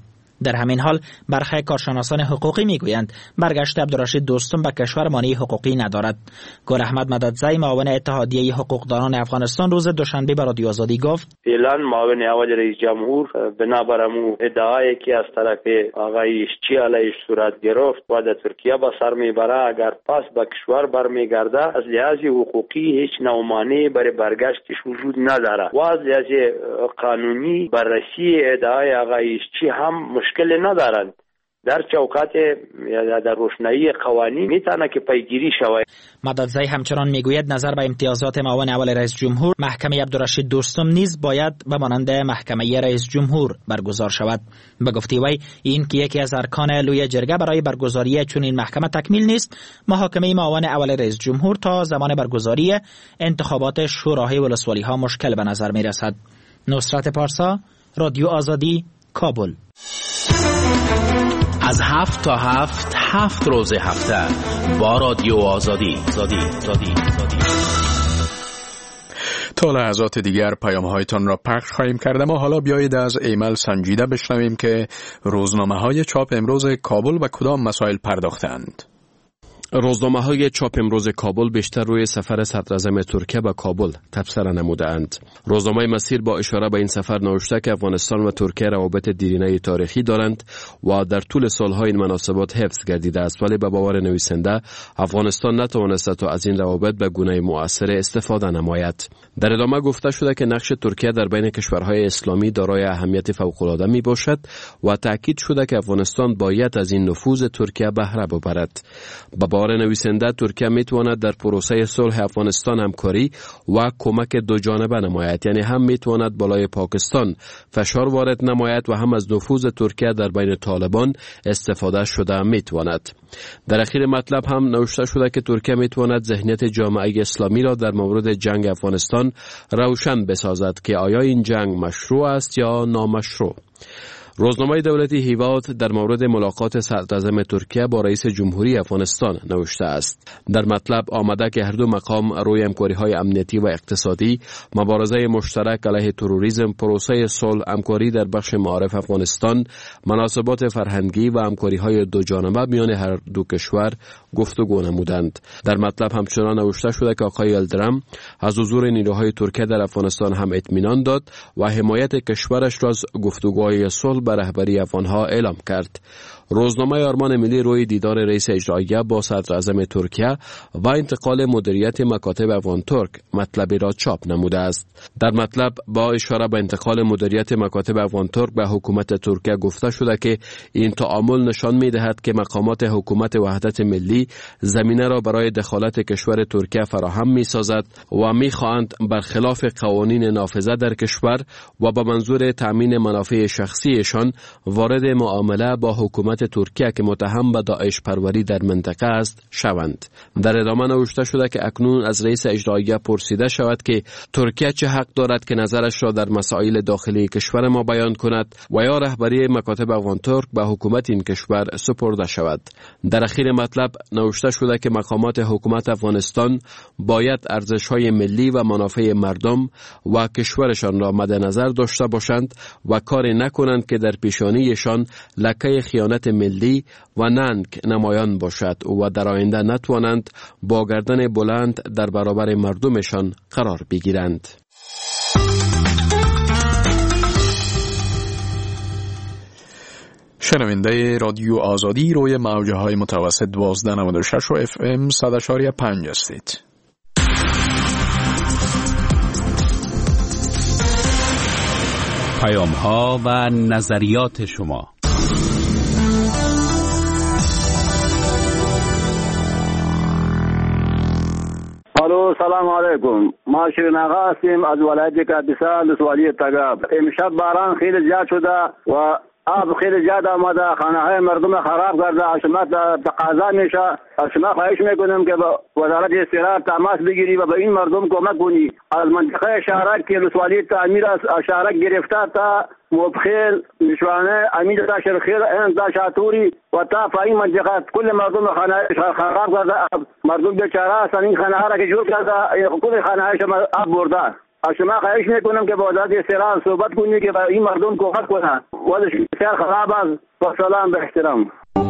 Speaker 13: در همین حال برخی کارشناسان حقوقی میگویند برگشت عبدالرشید دوستم به کشور مانع حقوقی ندارد. گل احمد مددزی معاون اتحادیه حقوقدانان افغانستان روز دوشنبه به رادیو آزادی گفت
Speaker 14: فعلا معاون اول رئیس جمهور بنابر ادعایی که از طرف آقای اشچی علیه صورت گرفت و در ترکیه به سر میبره، اگر پس به کشور برمیگرده از لحاظ حقوقی هیچ نوع مانعی برای برگشتش وجود نداره و از لحاظ قانونی بررسی ادعای آقای اشچی هم مشکل ندارند. در چوکات یا در روشنایی قوانین میتونه که پیگیری شود.
Speaker 13: مددزی همچنان میگوید نظر به امتیازات معاون اول رئیس جمهور محکمه عبدالرشید دوستم نیز باید به مانند محکمه رئیس جمهور برگزار شود. به گفته وی این که یکی از ارکان لوی جرگه برای برگزاری چنین محکمه تکمیل نیست، محاکمه معاون اول رئیس جمهور تا زمان برگزاری انتخابات شوراهای ولسوالی ها مشکل به نظر میرسد. نصرت پارسا، رادیو آزادی، کابل.
Speaker 1: از 7 تا 7 روز هفته با رادیو آزادی.
Speaker 2: تا لحظات دیگر پیام‌هایتان را پخش خواهیم کرد، اما حالا بیایید از ایمل سنجیده بشنویم که روزنامه‌های چاپ امروز کابل به کدام مسائل پرداختند.
Speaker 15: روزنامه‌های چاپ امروز کابل بیشتر روی سفر صدراعظم ترکیه به کابل تبصره نموده‌اند. روزنامه مسیر با اشاره به این سفر نوشته که افغانستان و ترکیه روابط دیرینه تاریخی دارند و در طول سال‌ها این مناسبات حفظ گردیده است، ولی به باور نویسنده افغانستان نتوانسته تا از این روابط به گونه مؤثر استفاده نماید. در ادامه گفته شده که نقش ترکیه در بین کشورهای اسلامی دارای اهمیت فوق‌العاده میباشد و تاکید شده که افغانستان باید از این نفوذ ترکیه بهره ببرد. باور نویسنده ترکیه میتواند در پروسه صلح افغانستان همکاری و کمک دو جانبه نماید، یعنی هم میتواند بالای پاکستان فشار وارد نماید و هم از نفوذ ترکیه در بین طالبان استفاده شده میتواند. در اخیر مطلب هم نوشته شده که ترکیه میتواند ذهنیت جامعه اسلامی را در مورد جنگ افغانستان روشن بسازد که آیا این جنگ مشروع است یا نامشروع. روزنامه دولتی هیواد در مورد ملاقات صدراعظم ترکیه با رئیس جمهوری افغانستان نوشته است. در مطلب آمده که هر دو مقام روی همکاری‌های امنیتی و اقتصادی، مبارزه مشترک علیه تروریسم، پروسه صلح، همکاری در بخش معارف افغانستان، مناسبات فرهنگی و همکاری‌های دو جانبه میان هر دو کشور گفتگو نمودند. در مطلب همچنان نوشته شده که آقای یلدرم از حضور نیروهای ترکیه در افغانستان هم اطمینان داد و حمایت کشورش را از گفتگوهای صلح به رهبری افغانها اعلام کرد. روزنامه آرمان ملی روی دیدار رئیس اجراییه با صدراعظم ترکیه و انتقال مدیریت مکاتب افغان ترک مطلبی را چاپ نموده است. در مطلب با اشاره به انتقال مدیریت مکاتب افغان ترک به حکومت ترکیه گفته شده که این تعامل نشان می‌دهد که مقامات حکومت وحدت ملی زمینه را برای دخالت کشور ترکیه فراهم می‌سازد و می‌خواهند برخلاف قوانین نافذه در کشور و با منظور تأمین منافع شخصیشان وارد معامله با حکومت ترکیه که متهم به داعش پروری در منطقه است شوند. در ادامه نوشته شده که اکنون از رئیس اجراییه پرسیده شود که ترکیه چه حق دارد که نظرش را در مسائل داخلی کشور ما بیان کند و یا رهبری مکاتب افغان ترک به حکومت این کشور سپرده شود. در اخیر مطلب نوشته شده که مقامات حکومت افغانستان باید ارزش‌های ملی و منافع مردم و کشورشان را مد نظر داشته باشند و کاری نکنند که در پیشانیشان لکه خیانت ملی و ننگ نمایان باشد و در آینده نتوانند با گردن بلند در برابر مردمشان قرار بگیرند.
Speaker 2: شنونده رادیو آزادی روی موجه های متوسط 1296 و FM 100.5 هستید.
Speaker 1: پیام ها و نظریات شما.
Speaker 16: الو سلام علیکم. ما شیرین آقا هستیم از ولایت کاپیسا ولسوالی تگاب. امشب باران خیلی زیاد شده و آب خیلی زیاد آمده، خانه‌های مردم خراب کرده. شما تقاضا میشه، شما خواهش میکنم که با وزارت استقرار تماس بگیری و به این مردم کمک کنی. از منطقه شهرک که ولسوالی تعمیر از شهرک گرفته تا مبخیل، نشوانه، امید تا شرخیل، این تا شاتوری و تا پایین منطقه کل مردم خانه خراب کرده. مردم بیچاره هستن. این خانه ها را که جور کرده کل خانه هایشان آب برده. از شما خواهش میکنم که با آزاد استقلال صحبت کنید که این مردم کمک کنن. وضعش بسیار خراب است. با سلام به احترام.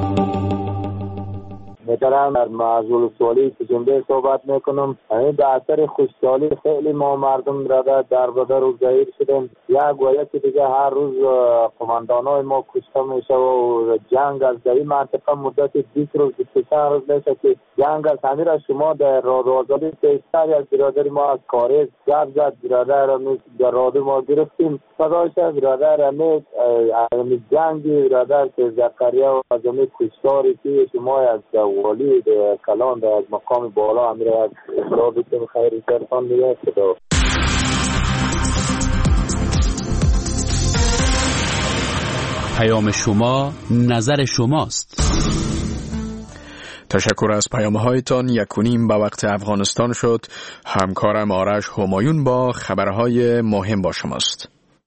Speaker 17: میتونم در معضول سوالی که جنبه صحبت میکنم. این به اثر خوشحالی خیلی ما مردم در بدر روز ظاهر شدیم. یک و یکی دیگه هر روز قماندانای ما کشته میشه و جنگ از در این منطقه مدت 20 روز 24 روز میشه که جنگ از همین را شما در رادیو پیشتری از برادر ما از کارز زد برادر در رادیو ما گرفتیم. فدایش برادر همین جنگی برادر که زکریا و از همین کشتاری که شما از ولی کلان در از مقام بالا امیر از اصلاح بکنم خیلی سرطان میگه خدا.
Speaker 1: پیام شما نظر شماست.
Speaker 2: تشکر از پیام‌هایتان. 1:30 به وقت افغانستان شد. همکارم آرش همایون با خبرهای مهم با شماست.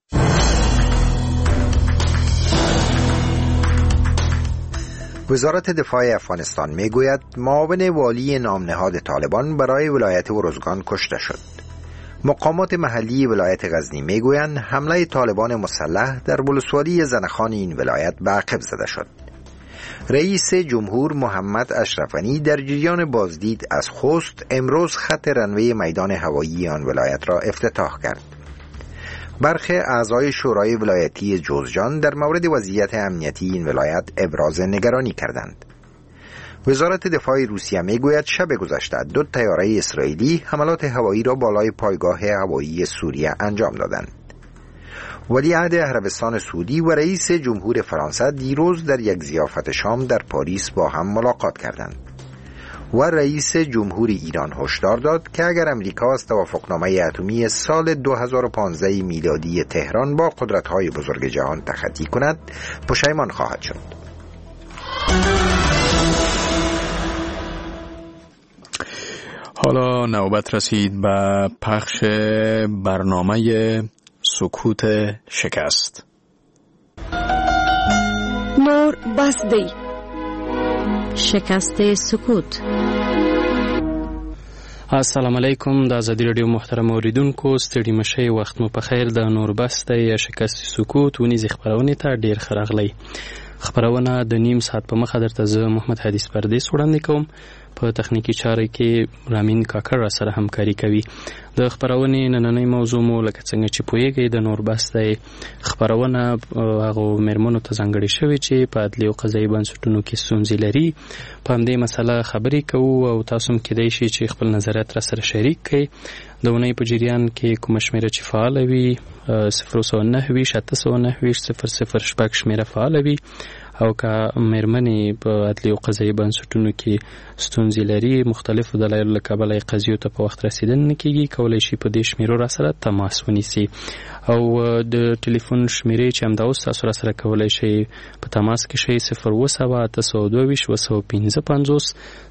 Speaker 3: وزارت دفاع افغانستان میگوید معاون والی نامنهاد طالبان برای ولایت ارزگان کشته شد. مقامات محلی ولایت غزنی میگویند حمله طالبان مسلح در ولسوالی زنخان این ولایت به عقب زده شد. رئیس جمهور محمد اشرف غنی در جریان بازدید از خوست امروز خط رنوی میدان هوایی آن ولایت را افتتاح کرد. برخی اعضای شورای ولایتی جوزجان در مورد وضعیت امنیتی این ولایت ابراز نگرانی کردند. وزارت دفاع روسیه میگوید شب گذشته 2 طیاره اسرائیلی حملات هوایی را بالای پایگاه هوایی سوریه انجام دادند. ولیعهد عربستان سعودی و رئیس جمهور فرانسه دیروز در یک ضیافت شام در پاریس با هم ملاقات کردند. و رئیس جمهور ایران هشدار داد که اگر امریکا از توافقنامه اتمی سال 2015 میلادی تهران با قدرت‌های بزرگ جهان تخطی کند پشیمان خواهد شد.
Speaker 2: حالا نوبت رسید به پخش برنامه سکوت شکست.
Speaker 11: نور بسدی
Speaker 18: شکست سکوت.
Speaker 19: السلام علیکم. د آزادی رادیو محترم اوریدونکو، ستړي مشئ، وخت مو په خیر. د نور بسته یا شکست سکوت ونیزي خبرونه ته ډیر ښه راغلی. خبرونه د نیم ساعت په مخه درته زه محمد حدیث پردیس وړاندې کوم. په تخنیکی چارې کې رامین کاکړ را سره همکاري کوي. د خبرونې نننۍ موضوع مو لکه څنګه چې پوهیږئ د نور بسته خبرونه هغه مېرمنو ته ځانګړې شوې چې په عدلي او قضایي بنسټونو کې ستونزې لري. په همدې مسله خبرې کوو او تاسو هم کېدای شي چې خپل نظریات را سره شریک کړئ. د اونۍ په جریان کې کومه شمېره چې فعاله وي 009-809-006 شمېره فعاله وي او که مېرمنې په عدلي او قضایي بنسټونو کې ستونزې لري، مختلفو دلایلو له کبله قضیو ته په وخت رسیدنه نه کېږي، کولی شي په دې شمېرو را سره تماس ونیسي. او د ټلیفون شمېرې چې همدا اوس تاسو را سره کولی شئ په تماس کې شئ 0-822-855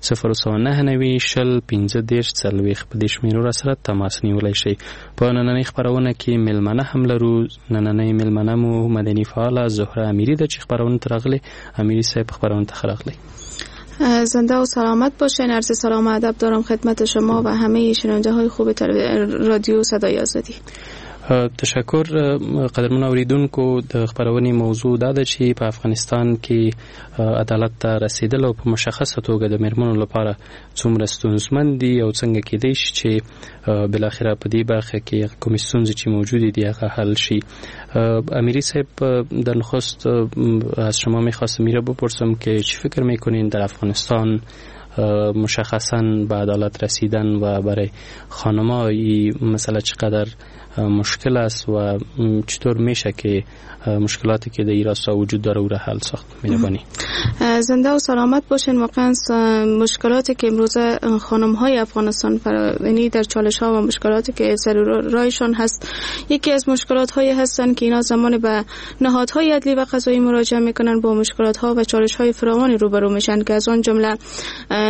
Speaker 19: 0-9-90-15-40 په دې شمېرو را سره تماس نیولی شئ. په نننۍ خپرونه کې میلمنه هم لرو. نننۍ میلمنه مو مدني فعاله زهره امیری ده چې خپرونه ته راغلی. امیری صاحب خبرونه ته ښه راغلی.
Speaker 20: زنده و سلامت باشین. عرض سلام و ادب دارم خدمت شما و همه شنونده های خوب رادیو صدای آزادی.
Speaker 19: تشکر. قدرمن اوریدونکو، د خبرونې موضوع دا ده چې په افغانستان کې عدالت ته رسیدل او په مشخصه توګه د مېرمنو لپاره څومره ستونزمن دي او څنګه کېدای شي چې بالاخره په دې برخه کې کومې ستونزې چې موجودې دي هغه حل شي. امیری صاحب، در نخست از شما میخواستم این را بپرسم که چی فکر میکنین در افغانستان مشخصاً به عدالت رسیدن و برای خانم‌ها این مسئله چقدر مشکل است و چطور میشه که مشکلاتی که در این راستا وجود داره او را حل ساخت؟ مهربانی.
Speaker 20: زنده و سلامت باشین. واقعا مشکلاتی که امروز خانم‌های افغانستان یعنی در چالش‌ها و مشکلاتی که سر راهشان هست، یکی از مشکلات‌های هستند که اینا زمان به نهادهای عدلی و قضایی مراجعه میکنن با مشکلات‌ها و چالش‌های فراوانی روبرو میشن که از آن جمله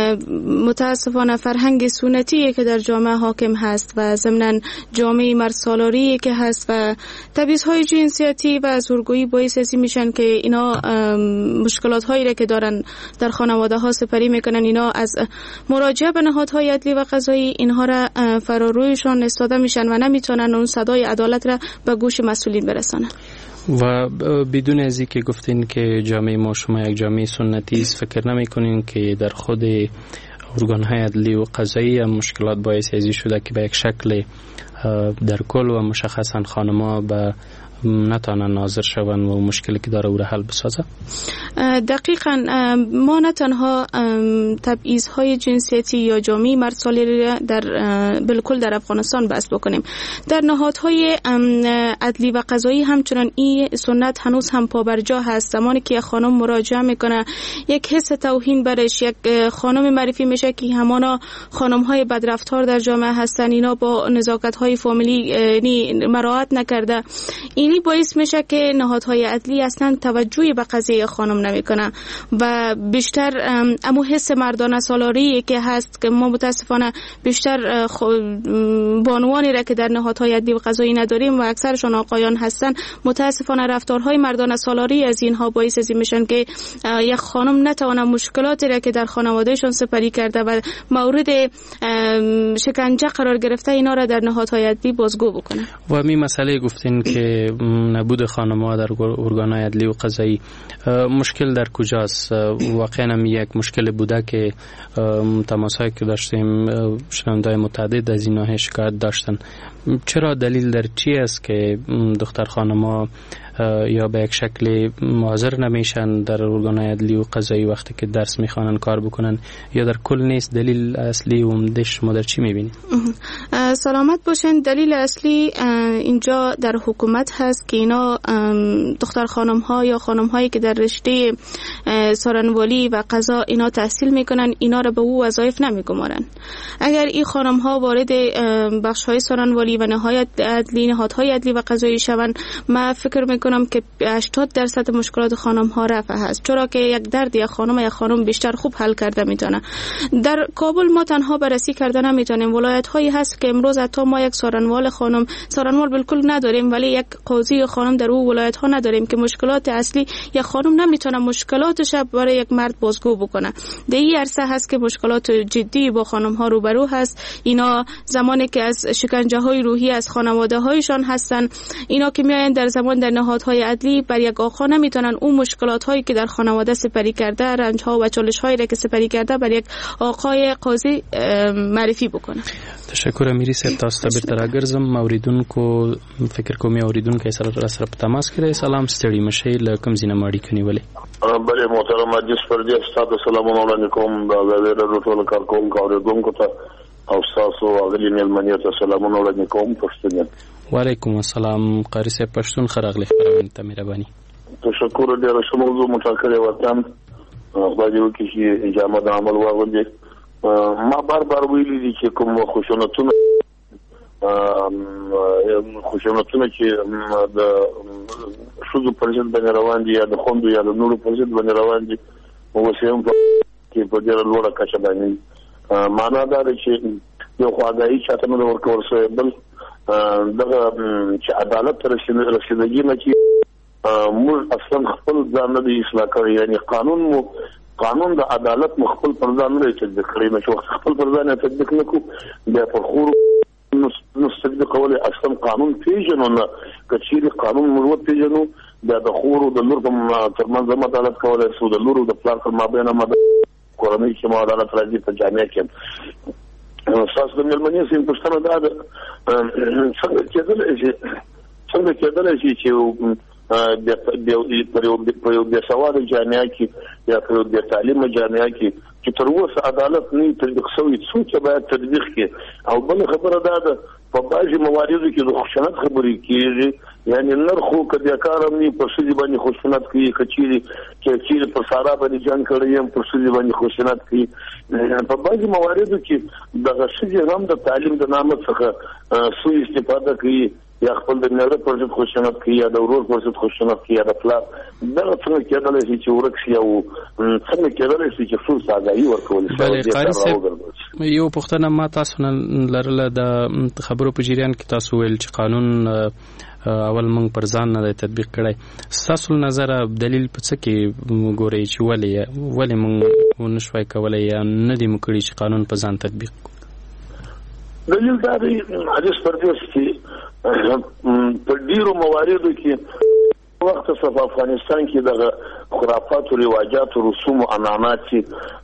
Speaker 20: متاسفانه فرهنگ سنتی که در جامعه حاکم هست و ضمناً جامعه مرد سالاری که هست و تبعیض‌های جنسیتی و زورگویی باعث از این میشن که اینا مشکلات هایی را که دارن در خانواده ها سپری میکنن. اینا از مراجعه به نهادهای عدلی و قضایی اینها را فرارویشان استاده میشن و نمیتونن اون صدای عدالت را به گوش مسئولین برسانن.
Speaker 19: و بدون از اینکه گفتین که جامعه ما شما یک جامعه سنتی است، فکر نمیکنین که در خود ارگان‌های عدلی و قضایی هم مشکلات باعث ازی شده که به یک شکل در کل و مشخصا خانم‌ها به نتانن ناظر شوند و مشکلی که داره او را حل بسازه؟
Speaker 20: دقیقاً ما نه تنها تبعیض‌های جنسیتی یا جامعه مرد سالاری در بالکل در افغانستان بحث بکنیم، در نهادهای عدلی و قضایی همچنان این سنت هنوز هم پابرجا هست. زمانی که یک خانم مراجعه میکنه یک حس توهین برش، یک خانم معرفی میشه که همانا خانم‌های بدرفتار در جامعه هستن، اینا با نزاکت‌های فامیلی مراعات نکرده، اینی باعث میشه که نهادهای عدلی اصلا توجهی به قضیه خانم نمیکنه و بیشتر امو حس مردانه سالاری که هست که ما متاسفانه بیشتر بانوانی را که در نهادهای عدلی و قضایی نداریم و اکثرشون آقایان هستن، متاسفانه رفتارهای مردانه سالاری از اینها باعث از این میشن که یک خانم نتونه مشکلاتی را که در خانوادهشون سپری کرده و مورد شکنجه قرار گرفته اینا را در نهادهای عدلی بازگو بکنه.
Speaker 19: و می مسئله گفتین که نبود خانم‌ها در ارگان‌های عدلی و قضایی، مشکل در کجاست؟ واقعا هم یک مشکل بوده که تماسایی که داشتیم شنونده‌های متعدد از این ناحیه شکایت داشتن. چرا دلیل در چی است که دختر خانم‌ها یا به یک شکل حاضر نمیشن در ارگان‌های عدلی و قضایی وقتی که درس میخوانن کار بکنن، یا در کل نیست؟ دلیل اصلی و عمده‌اش شما در چی میبینید؟
Speaker 20: سلامت باشین. دلیل اصلی اینجا در حکومت هست که اینا دختر خانم‌ها یا خانم‌هایی که در رشته سارنوالی و قضا اینا تحصیل میکنن اینا را به او وظایف نمیگمارن. اگر این خانم‌ها وارد بخش‌های سارنوالی و نهایت عدلی نهادهای عدلی و قضایی شوند، من فکر میکنم که 80% مشکلات خانم‌ها رفع هست، چرا که یک درد یک خانم بیشتر خوب حل کرده میتونه. در کابل ما تنها بررسی کرده نمیتونیم، ولایت‌هایی هست که امروز حتی ما یک سارنوال بالکل نداریم، ولی یک قاضی خانم در اون ولایت‌ها نداریم که مشکلات اصلی یک خانم نمیتونه مشکلاتش برای یک مرد بازگو بکنه. در این عرصه هست که مشکلات جدی با خانم‌ها روبرو هست. اینا زمانی که از شکنجه‌های روحی از خانواده‌هایشان هستن، اینا که میاین در زمان در نهادهای عدلی بر یک آقا نمیتونن اون مشکلات‌هایی که در خانواده سپری کرده، رنج‌ها و چالش‌هایی را که سپری کرده بر یک آقای قاضی معرفی بکنه.
Speaker 19: تشکر امیری صاحب. تاسو ته بیرته راګرځم. اوریدونکو فکر کوم اوریدونکو سره په تماس کې. سلام ستړي مشه له کوم ځینه ماړي کني ولې
Speaker 18: بله محترم حدیث پردی استاد سلامونه علیکم دا غیر ټول کارکون اوریدونکو ته او تاسو اغلی ملمنیت سلامونه علیکم پښتون.
Speaker 19: وعلیکم السلام قاری صاحب پښتون خراغلی خبرونه ته مهرباني.
Speaker 18: تشکر ډیر شمو موضوع متکره وطن خدای دې وکړي چې اجازه د عمل واغوندي. ما بار ویلي دي چې کوم خشونتونه چې د شوزو پرځد باندې روان دي یا د خوندو یا د نورو پرځد باندې روان دي اوسېم کې په ډېر لوړه کچه باندې معنا دا ده چې یو خواږی چاته نه ورکول شوی، بل دغه چې عدالت ته رسیدګي نه چې موږ اصلا خپل ځان نه دی اصلاح کړی، یعنی قانون د عدالت مخبل پر ځان نه تطبیق کړی، نو چې خپل پر ځان تطبیق نکو بیا پر خور نستطيع قولي اصلا قانون پیژنو نه کچیر قانون مروت پیژنو بیا د خور او د لور په ترمنځ عدالت کولای شو، د لور او د پلار په مابین کورنۍ کې ما عدالت راځي په جامعه کې. اساس د ملمنې سیم پښتنه دا څنګه کېدل شي چې په یو د سواد جامعه کې یا په د تعلیم جامعه کې چې تر اوسه عدالت نه تطبیق شوی، څه باید تطبیق کړي. او بل خبره ده په بعضي مواردو کې د خشونت خبرې کېږي، یعنی نرخو کدی کارم نه په شدي باندې خشونت کوي، کچيري چې په سارا باندې جنگ کړی هم په شدي باندې خشونت کوي. په بعضي مواردو کې د شدي هم د تعلیم د نامه څخه سوء استفاده کوي، یا خپل د نړۍ پر ضد خشونت کوي، یا د ورور پر ضد خشونت کوي، یا د پلار دغه څنګه کېدلی شي چې ورک شي او څنګه کېدلی شي چې څو سازایي ورکول شي.
Speaker 19: یو پوښتنه ما تاسو نه لرله د خبرو په جریان کې تاسو ویل چې قانون اول موږ پر ځان نه تطبیق کړی. ستاسو نظر دلیل په څه کې ګورئ چې ولې موږ ونشوای کولی یا نه دي موږ کړي چې قانون په ځان تطبیق کړو؟
Speaker 18: دلیل دا دی حدیث پردیس کې په ډیرو مواردو کې وخت په افغانستان کې د خرافات او رواجات او رسوم او عنعنات د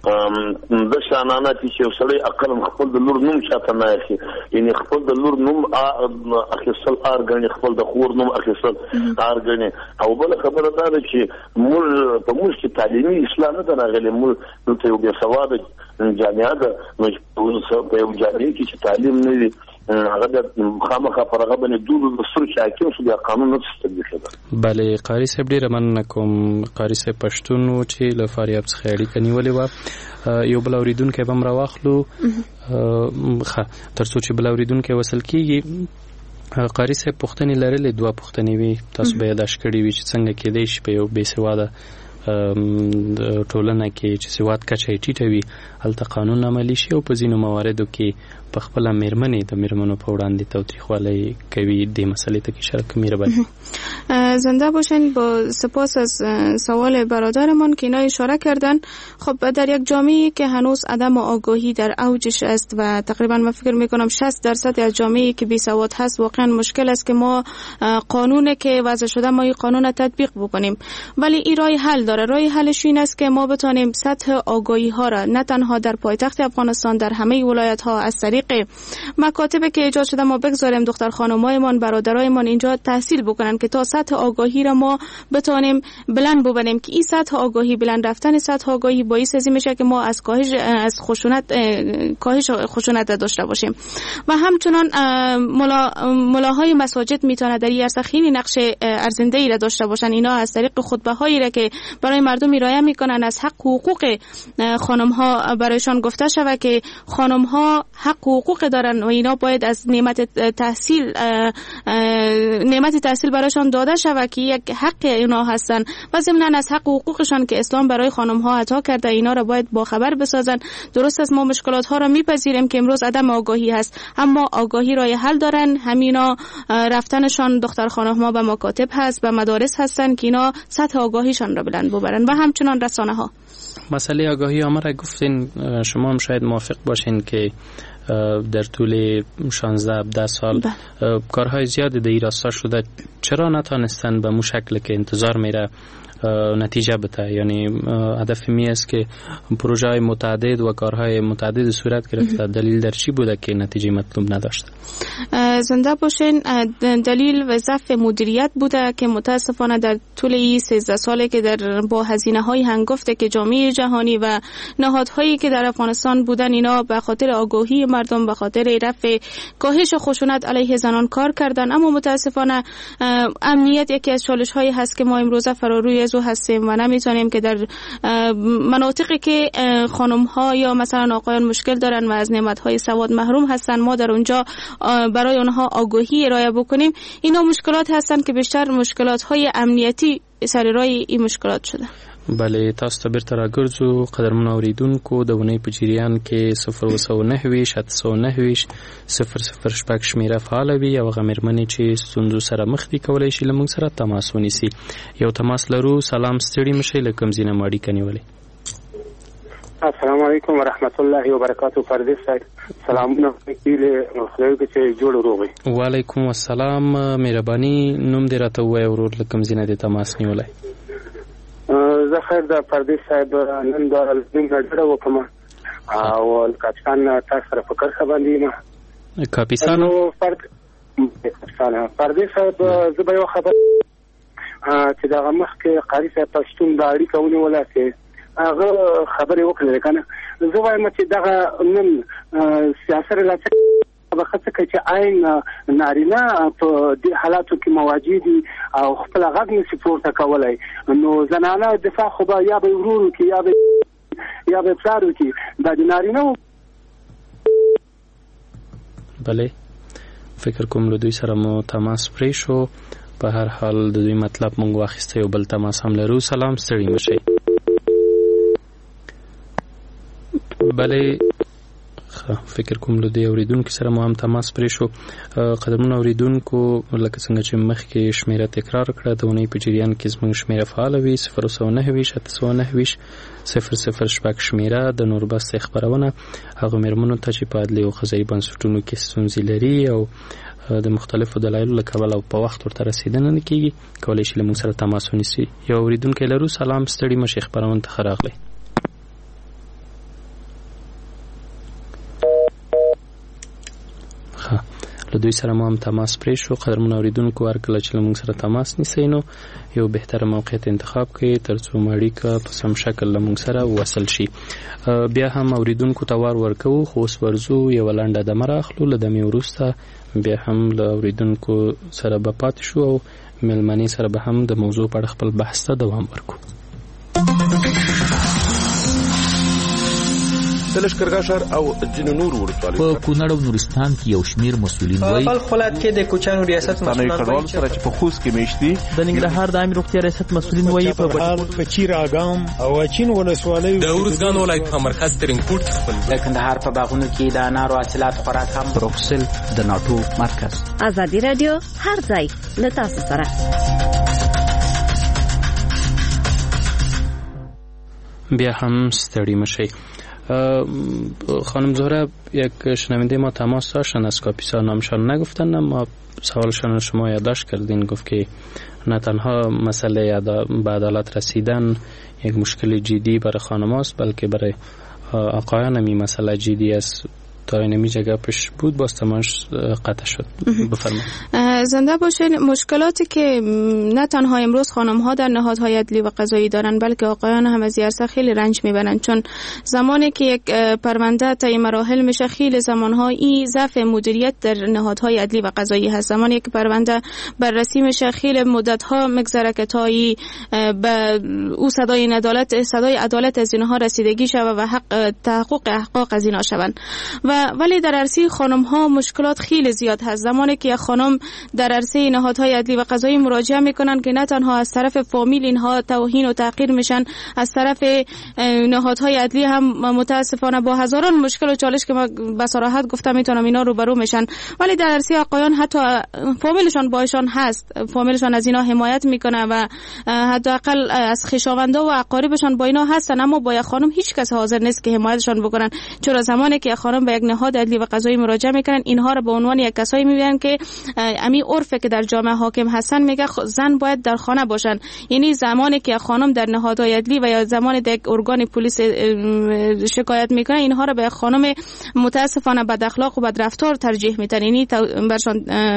Speaker 18: شانانات چې وسړي عقل خپل د لور نوم چاته نه اخی، یعنی خپل د لور نوم اخیستل ارګنی، خپل د خور نوم اخیستل ارګنی. او بل خبره دا ده چې موږ په موږ کې تعلیمي اصلاح نه راغلي، موږ ته یو بیا سواد جامعه ده، نو په یو جامعه کې چې تعلیم نه وي هغه د خامخا پر هغه باندې دوه د سر چې حاکم شو د قانون نه تطبیق کړي.
Speaker 19: بله قاری صاحب ډیره مننه کوم. قاری صاحب پښتون چې له فاریاب څخه اړیکه نیولې وه. یو بل اورېدونکی به هم راواخلو تر څو چې بل اورېدونکی وصل کېږي. قاری صاحب پوښتنې لرلې، دوه پوښتنې وي، تاسو به یاداښت کړي وي چې څنګه کېدای شي په یو بې سواده ټولنه کې چې سواد کچه یې ټیټه وي هلته قانون عملي شي، او په ځینو مواردو کې په خپله مېرمنې د مېرمنو په وړاندې تاوتریخوالی کوي. دې مسئله ته اشاره کنم میربانی.
Speaker 20: زنده باشین. با سپاس از سوال برادرمان که اینا اشاره کردن. خب در یک جامعه که هنوز عدم آگاهی در اوجش است و تقریبا من فکر میکنم 60% از جامعه که بی سواد هست، واقعا مشکل است که ما قانون که وضع شده ما این قانون تطبیق بکنیم. ولی این راه حل داره. راه حلش این است که ما بتونیم سطح آگاهی ها را نه تنها در پایتخت افغانستان، در همه ولایت ها از طریق مکاتب که ایجاد شده ما بگذاریم دختر خانمایمان، برادرایمان اینجا تحصیل بکنن که تا سطح آگاهی را ما بتونیم بلند ببریم، که این سطح آگاهی، بلند رفتن سطح آگاهی باعث از این میشه که ما از کاهش خشونت داشته باشیم. و همچنان ملاهای مساجد میتونه در این عرصه خیلی نقش ارزنده ای را داشته باشن. اینا از طریق خطبه هایی را که برای مردم ارائه میکنن از حق و حقوق خانم ها برایشان گفته شود که خانم ها حق و حقوق دارن و اینا باید از نعمت تحصیل برایشان داده شود که یک حق اینا هستن، و ضمن از حق و حقوقشان که اسلام برای خانم ها عطا کرده اینا را باید با خبر بسازن. درست است ما مشکلات ها را میپذیریم که امروز عدم آگاهی هست، اما آگاهی راه حل دارن. همینا رفتنشان دختر خانم ها به مکاتب هست، به مدارس هستن که اینا سطح آگاهیشان را بلند ببرن، و همچنان رسانه ها.
Speaker 19: مسئله آگاهی آمه را گفتین، شما هم شاید موافق باشین که در طول 16-17 سال کارهای زیادی در این راستا شده، چرا نتانستن به مو شکل که انتظار میره نتیجه بده؟ یعنی هدف می است که پروژه های متعدد و کارهای متعدد صورت گرفته، دلیل در چی بوده که نتیجه مطلوب نداشته؟
Speaker 20: زنده باشین. دلیل و ضعف مدیریت بوده که متاسفانه در طول این 13 ساله که با هزینه های هنگفته که جامعه جهانی و نهادهایی که در افغانستان بودن اینا به خاطر آگاهی مردم، به خاطر رفع کاهش خشونت علیه زنان کار کردن، اما متاسفانه امنیت یکی از چالش هایی هست که ما امروز فراروی از او هستیم و نمیتونیم که در مناطقی که خانم ها یا مثلا آقایان مشکل دارن و از نعمت های سواد محروم هستن ما در اونجا برای اونها آگاهی ارائه بکنیم. اینا مشکلات هستن که بیشتر مشکلات های امنیتی سر راه این مشکلات شده.
Speaker 19: بله تاسو ته بیرته راګرځو. قدرمن اوریدونکو د ونې په جریان کې 029-829-00 شمیره فعاله وي او هغه مېرمنې چې ستونزو سره مخ دي کولی شي له موږ سره تماس ونیسي. یو تماس لرو. سلام، ستړي مشئ، له کوم ځای نه مو اړیکه نیولې؟
Speaker 21: السلام علیکم ورحمت الله وبرکاتہ. پردیس صاحب سلامونه کیله خدای دې چې جوړ روغي. وعلیکم السلام. مهرباني نوم دې راته ووایه ورور، له کوم ځای نه دې تماس نیولی؟ زه خیر د پردیس صاحب نن د لږ نظر وکم او کاپیسان تاسو سره فکر باندې ما
Speaker 19: کاپیسان
Speaker 21: پردیس صاحب زه به یو خبر چې دا مخ کې قاری صاحب پښتون د اړیکه ونیوله چې هغه خبرې وکړه کنه. زه وایم چې دا نن سیاست راځي بخصه چې عین نارینه په دې حالاتو کې مواجه دي او خپل غږ نشي پورته کولای، نو زنانه دفاع خو به یا به ورور کې یا به پلار کې د نارینه.
Speaker 19: بله فکر کوم له دوی سره مو تماس پرې شو. په هر حال د دوی مطلب مونږ واخیسته. یو بل تماس هم لرو. سلام، ستړي مشئ. بله فکر کوم له دې اوریدونکو سره مو هم تماس پرې شو. قدرمن اوریدونکو لکه څنګه چې مخکې شمیره تکرار کړه د ونې په جریان کې زموږ شمیره فعال وي 009 00 شپږ شمیره د نوربست خبرونه هغه مېرمنو ته چې په عدلي او قضایي بنسټونو کې ستونزې لري او د مختلفو دلایلو له کبله او په وخت ورته رسیدنه نه کیږي کولی شي له موږ سره تماس ونیسي. یو اوریدونکی لرو. سلام، ستړي مشي خبرونه ته راغلی. له دوی سره مو هم تماس پرې شو. قدرمن اوریدونکو هر کله چې له موږ سره تماس نیسئ نو یو بهتره موقعیت انتخاب کړئ تر څو اړیکه په سم شکل له موږ سره وصل شي. بیا هم اوریدونکو ته وار ورکوو خو اوس ورځو یوه لنډه دمه راخلو. له دمې وروسته بیا هم له اوریدونکو سره به پاتې شو او مېلمنې سره به هم د موضوع په اړه خپل بحث ته دوام ورکړو.
Speaker 4: د لښکرګاه ښار او ځینو نورو ولسوالیو
Speaker 22: په کونړ او نورستان کې یو شمیر مسؤلین وایي
Speaker 23: په خپلات کې د کوچانو ریاست مسؤلین
Speaker 4: سره چې په خوست کې میشتي
Speaker 22: د ننګرهار د عامه روغتیا ریاست مسؤلین وایي
Speaker 24: په چیراګام او اچین ولسوالیو
Speaker 4: د ارزګان ولایت په مرکز ترینکوټ خپل
Speaker 23: د کندهار په باغونو کې د انارو حاصلات خوراک هم
Speaker 22: بروکسل د ناټو مرکز.
Speaker 25: ازادي رادیو هر ځای له تاسو سره.
Speaker 19: بیا هم ستړي مشي. خانم زهره، یک شنونده ما تماس داشتن از کاپیسا، نامشان نگفتن اما سوالشان شما یادداشت کردین، گفت که نه تنها مسئله به عدالت رسیدن یک مشکل جدی برای خانم است بلکه برای آقایان هم این مسئله جدی است. تا اینمی جگه پیش بود باز تماش قطع شد. بفرمایید.
Speaker 20: زنده باشین. مشکلاتی که نه تنها امروز خانم ها در نهادهای عدلی و قضایی دارن بلکه آقایان هم از عرصه خیلی رنج میبرن، چون زمانی که یک پرونده طی مراحل میشه خیلی زمانها این ضعف مدیریت در نهادهای عدلی و قضایی هست. زمانی که پرونده بررسی میشه خیلی مدت ها میگذره که تا به او صدای عدالت از اینها رسیدگی شود و تحقق احقاق از اینها شوند. ولی در عرصه خانم ها مشکلات خیلی زیاد هست. زمانی که خانم در عرصه نهادهای عدلی و قضایی مراجعه میکنن که نه تنها از طرف فامیل اینها توهین و تحقیر میشن، از طرف نهادهای عدلی هم متاسفانه با هزاران مشکل و چالش که ما به صراحت گفتم میتونم اینا روبرو میشن. ولی در عرصه آقایان حتی فامیلشان بایشان هست، فامیلشان از اینا حمایت میکنه و حداقل از خویشاوندا و اقاربشان با اینا هستن، اما با خانم هیچ کس حاضر نیست که حمایتشان بکنن. چرا زمانی که خانم به یک نهاد عدلی و قضایی مراجعه میکنن اینها رو به عنوان یک کسایی میبینن که امی عرفه که در جامعه حاکم هستن، میگه زن باید در خانه باشن. یعنی زمانی که خانم در نهادهای عدلی و یا زمانی در یک ارگان پلیس شکایت میکنه اینها رو به خانم متاسفانه بد اخلاق و بد رفتار ترجیح میدن. یعنی برشان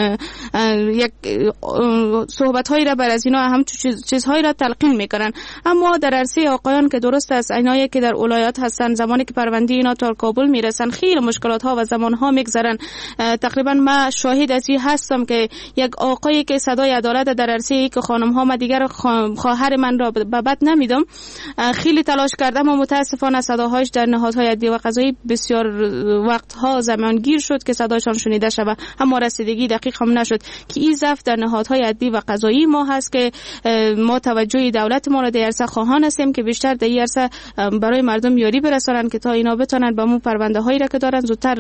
Speaker 20: یک صحبت هایی را بر از اینا هم چیزهایی را تلقین میکنن. اما در عرصه آقایان که درست است، اینایی که در ولایات هستن زمانی که پرونده اینا تا کابل میرسن خیلی مشکلات ها و زمان ها میگذرن. تقریبا من شاهد از این هستم که یک آقایی که صدای عدالت در عرصه ای که خانم ها من دیگر خواهر من را به بد نمیدم، خیلی تلاش کردم و متاسفانه صداهاش در نهادهای عدلی و قضایی بسیار وقتها زمانگیر شد که صدایشان شنیده شود، اما رسیدگی دقیق هم نشد. که این ضعف در نهادهای عدلی و قضایی ما هست که ما توجه دولت ما را در عرصه خواهان هستیم که بیشتر در این عرصه برای مردم یاری برسانند که تا اینا بتونن به مو پرونده هایی را که دارن زودتر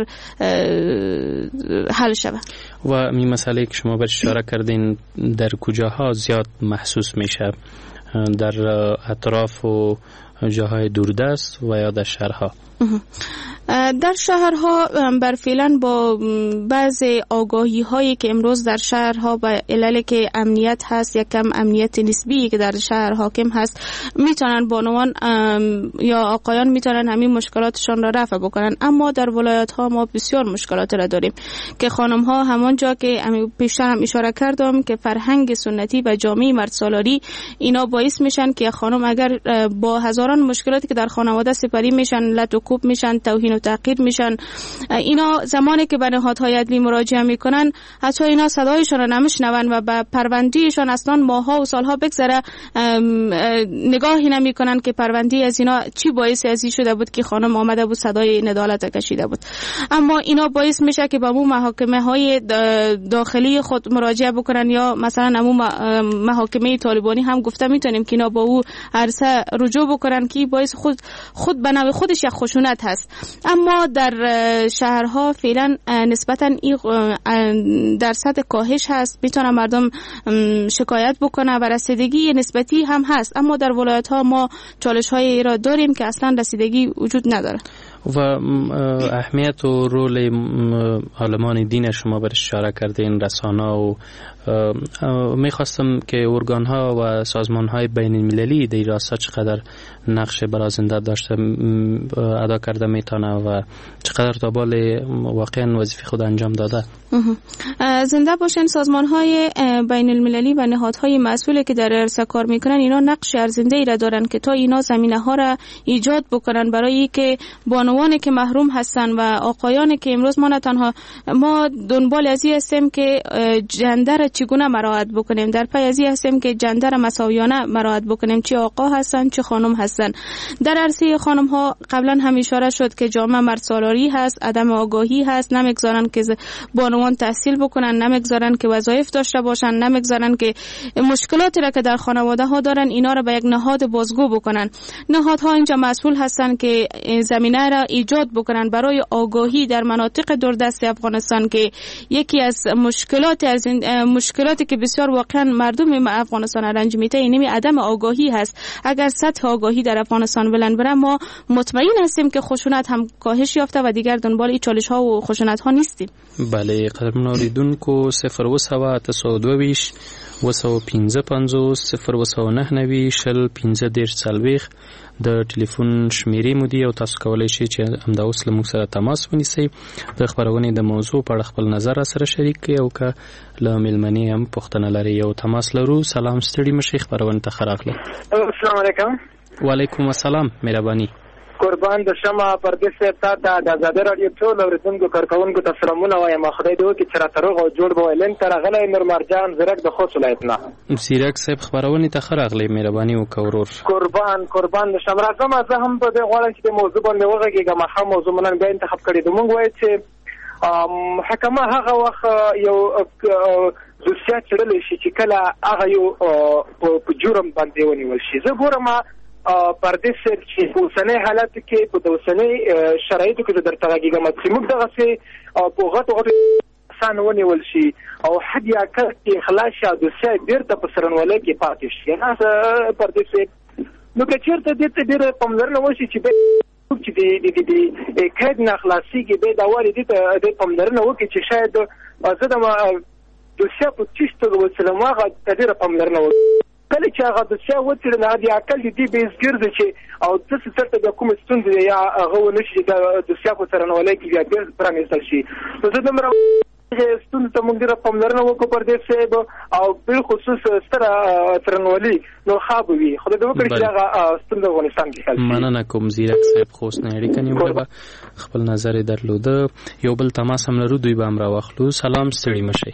Speaker 20: حل شود.
Speaker 19: و این مسئله که شما برش اشاره کردین در کجاها زیاد محسوس میشه؟ در اطراف و جاهای دوردست و یا در شهرها؟
Speaker 20: در شهرها برفعلا با بعض آگاهی هایی که امروز در شهرها به علل که امنیت هست، یک کم امنیت نسبی که در شهر حاکم هست، میتونن بانوان یا آقایان میتونن همین مشکلاتشان را رفع بکنن. اما در ولایت ها ما بسیار مشکلات را داریم که خانم ها همانجا که پیشتر هم اشاره کردم که فرهنگ سنتی و جامعه مرد سالاری اینا باعث میشن که خانم اگر با هزاران مشکلاتی که در خانواده سپری میشن، لط و کوب میشن، توهین و تحقیر میشن، اینا زمانی که به نهادهای عدلی مراجعه میکنن حتی اینا صدایشان را نمیشنون و به پروندهشان اصلا ماها و سالها بگذره نگاهی نمیکنن که پرونده از اینا چی باعث ازی شده بود که خانم آمده بود صدای ندالت کشیده بود. اما اینا باعث میشه که به مو محاکمه های داخلی خود مراجعه بکنن، یا مثلا امو محاکمه طالبانی هم گفته میتونیم که اینا با او عرصه رجوع بکنن که باعث خود به نوع خودش یک خشونت هست. اما در شهرها فعلا نسبتا درصد کاهش هست، میتونن مردم شکایت بکنه و رسیدگی نسبتی هم هست، اما در ولایت ها ما چالش های را داریم که اصلا رسیدگی وجود نداره.
Speaker 19: و اهمیت و رول عالمان دین شما بر اشاره کردین، رسانه و میخواستم که ارگان ها و سازمان های بین المللی در راستا چقدر نقش برازنده داشته ادا کرده میتونه و چقدر تا بال واقعا وظیفه خود انجام داده.
Speaker 20: زنده باشن سازمان های بین المللی و نهادهای مسئولی که در عرصه کار میکنن، اینا نقش ارزنده ای را دارن که تا اینا زمینه ها را ایجاد بکنن برای که بانوانی که محروم هستن و آقایانی که امروز ما نه تنها ما دنبال ازی هستیم که جندر چگونه مراعات بکنیم، در پی ازی هستیم که جندر مساویانه مراعات بکنیم، چه آقا هستن چه خانم هستن. در عرصه خانم ها قبلا هم اشاره شد که جامعه مرد سالاری هست، عدم آگاهی هست، نمیگذارن که بانوان تحصیل بکنن، نمیگذارن که وظایف داشته باشن، نمیگذارن که مشکلاتی را که در خانواده ها دارن اینا را به یک نهاد بازگو بکنن. نهادها اینجا مسئول هستن که زمینه را ایجاد بکنن برای آگاهی در مناطق دوردست افغانستان که یکی از مشکلاتی که بسیار واقعا مردم افغانستان رنج میده اینمی عدم آگاهی هست. اگر سطح آگاهی در افغانستان بلند بره ما مطمئن هستیم که خشونت هم کاهش یافته و دیگر دنبال این چالش ها و خشونت ها نیستیم.
Speaker 19: بله، قدرمن اوریدونکو 02822 215 029 شل 15 40 د ټلیفون شمیرې مو دی او تاسو کولای شئ چې همدا اوس له موږ سره تماس ونیسئ، د خبرونې د موضوع په اړه خپل نظر سره شریک کړئ او که له میلمنې هم پوښتنه لرئ. یو تماس لرو. سلام، ستړي مشئ، خبرونه ته ښه راغلاست.
Speaker 5: السلام علیکم.
Speaker 19: وعلیکم السلام، مهرباني.
Speaker 5: قربان د شمع پردیس صاحب ته د آزادۍ راډیو ټول اورېدونکو کارکوونکو ته سلامونه وایم. خدای دې وکړي چې راته روغ او جوړ به وای. لنډ ته راغلی نور مرجان زیرک د خوست ولایت نه.
Speaker 19: زیرک صاحب خبرونې ته ښه راغلی، مهرباني وکړه ورور.
Speaker 5: قربان د شمع راځم. زه هم په دې غواړم چې د موضوع باندې وغږېږم. ښه موضوع مو نن بیا انتخاب کړې ده. موږ وایو چې محکمه هغه وخت یو دوسیه څېړلی شي چې کله هغه یو په جرم باندې ونیول شي. زه ګورم پردیس چې په اوسنۍ حالت کې په اوسنۍ شرایطو کې درته غږېږم چې موږ دغسې په غټو کسان ونیول شي او حد یا کله کې خلاص شي او دوسیه بېرته په څرنولۍ کې پاتې شي. پردیس نو که چېرته دې ته ډېره پاملرنه وشي چې چې د قید نه خلاصېږي بیا دا ولې دې ته ډېر پاملرنه وکړي چې شاید زه د دوسیه په څه توګه وڅېړم هغه ته ډېره پاملرنه وکړي. کله چې هغه دوسیه وڅېړي نو د عقل د دې بحث ګرځي چې او داسې چېرته بیا کومې ستونزې یا هغه ونه شي چې د دوسیه په څرنولۍ کې بیا بېرته پرانېستل شي. نو زه دومره ستونزو ته موږ ډېره پاملرنه وکړو پردیس صاحب او بالخصوص ستره څرنولي نو ښه به وي. خدای دې وکړي چې دغه ستونزه افغانستان کې حل شي.
Speaker 19: مننه کوم زیرک صاحب، خوست نه اړیکه نیولې وه، خپل نظر یې درلوده. یو بل تماس هم لرو، دوی به هم راواخلو. سلام، ستړي مشئ.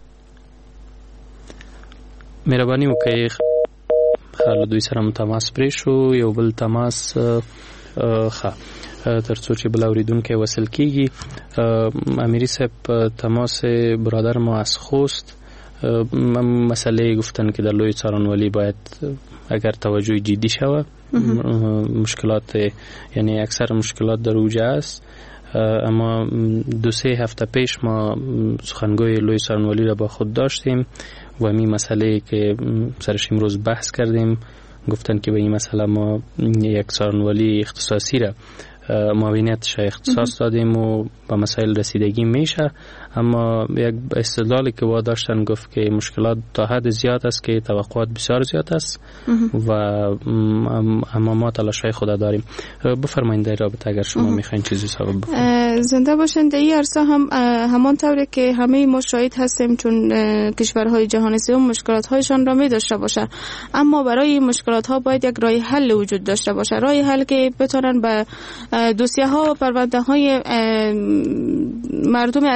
Speaker 19: مهرباني وکړئ له دوی سره تماس پرې شو. یو بل تماس ښه تر څو چې بل اوریدونکی وصل کیږي. امیری صاحب تماس برادر ما از خوست مسئله گفتن که در لوی څارنوالي باید اگر توجه جدی شود مشکلات یعنی اکثر مشکلات در اوج است. اما 2-3 هفته پیش ما سخنگوی لوی څارنوالي را با خود داشتیم و می مسئله که سرش امروز بحث کردیم گفتن که به این مسئله ما یک څارنوالي اختصاصی را معاونیتش اختصاص دادیم و به مسائل رسیدگی میشه. اما یک استدلالی که با داشتن گفت که مشکلات تا حد زیاد است که توقعات بسیار زیاد است و اما ما تلاشای خود داریم. بفرمایید در رابطه اگر شما میخواین چیزی ثابت بکنید.
Speaker 20: زنده باشند. در این عرصه هم همان طوری که همه ما شاهد هستیم چون کشورهای جهان سوم مشکلات هایشان را می داشته باشه، اما برای مشکلات ها باید یک راه حل وجود داشته باشه. راه حل که بتونن به دوسیه ها و پرونده های مردم عزیز ما که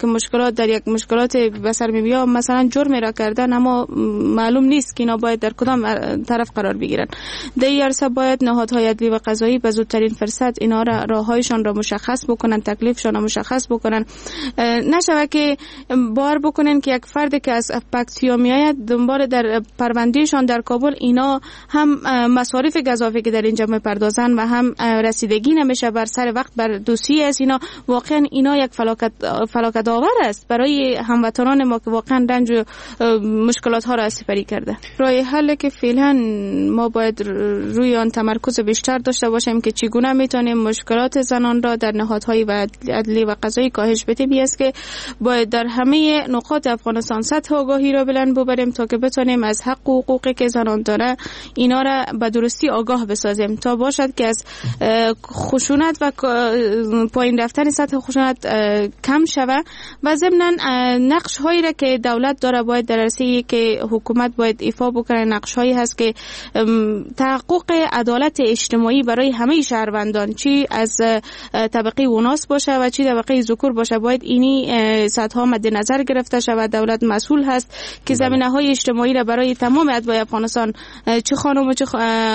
Speaker 20: که مشکلات در یک مشکلات به سر می‌بیا، مثلا جرم را کردن اما معلوم نیست که اینا باید در کدام طرف قرار بگیرن. در این عرصه باید نهادهای عدلی و قضایی به زودترین فرصت اینا را راههایشان را مشخص بکنن، تکلیفشان را مشخص بکنن. نشوه که بار بکنن که یک فرد که از پکتیا میآید دنبال در پروندهشان در کابل اینا هم مصارف گزافی که در اینجا میپردازن و هم رسیدگی نمیشه بر سر وقت بر دوسیه از اینا. واقعا اینا یک فلاکت آور است برای هموطنان ما که واقعا رنج و مشکلات ها را سپری کرده. راه حل که فعلا ما باید روی آن تمرکز بیشتر داشته باشیم که چگونه میتونیم مشکلات زنان را در نهادهای و عدلی و قضایی کاهش بدیم. است که باید در همه نقاط افغانستان سطح آگاهی را بلند ببریم تا که بتونیم از حق و حقوقی که زنان داره اینا را به درستی آگاه بسازیم تا باشد که از خشونت و پایین رفتن سطح خشونت کم شوه و ضمن نقش هایی را که دولت داره باید در عرصه‌ای که حکومت باید ایفا بکنه. نقش هایی هست که تحقق عدالت اجتماعی برای همه شهروندان، چی از طبقه وناس باشه و چی طبقه ذکور باشه، باید اینی سطح ها مد نظر گرفته شود. دولت مسئول هست که زمینه های اجتماعی را برای تمام اتباع افغانستان چه خانم و چه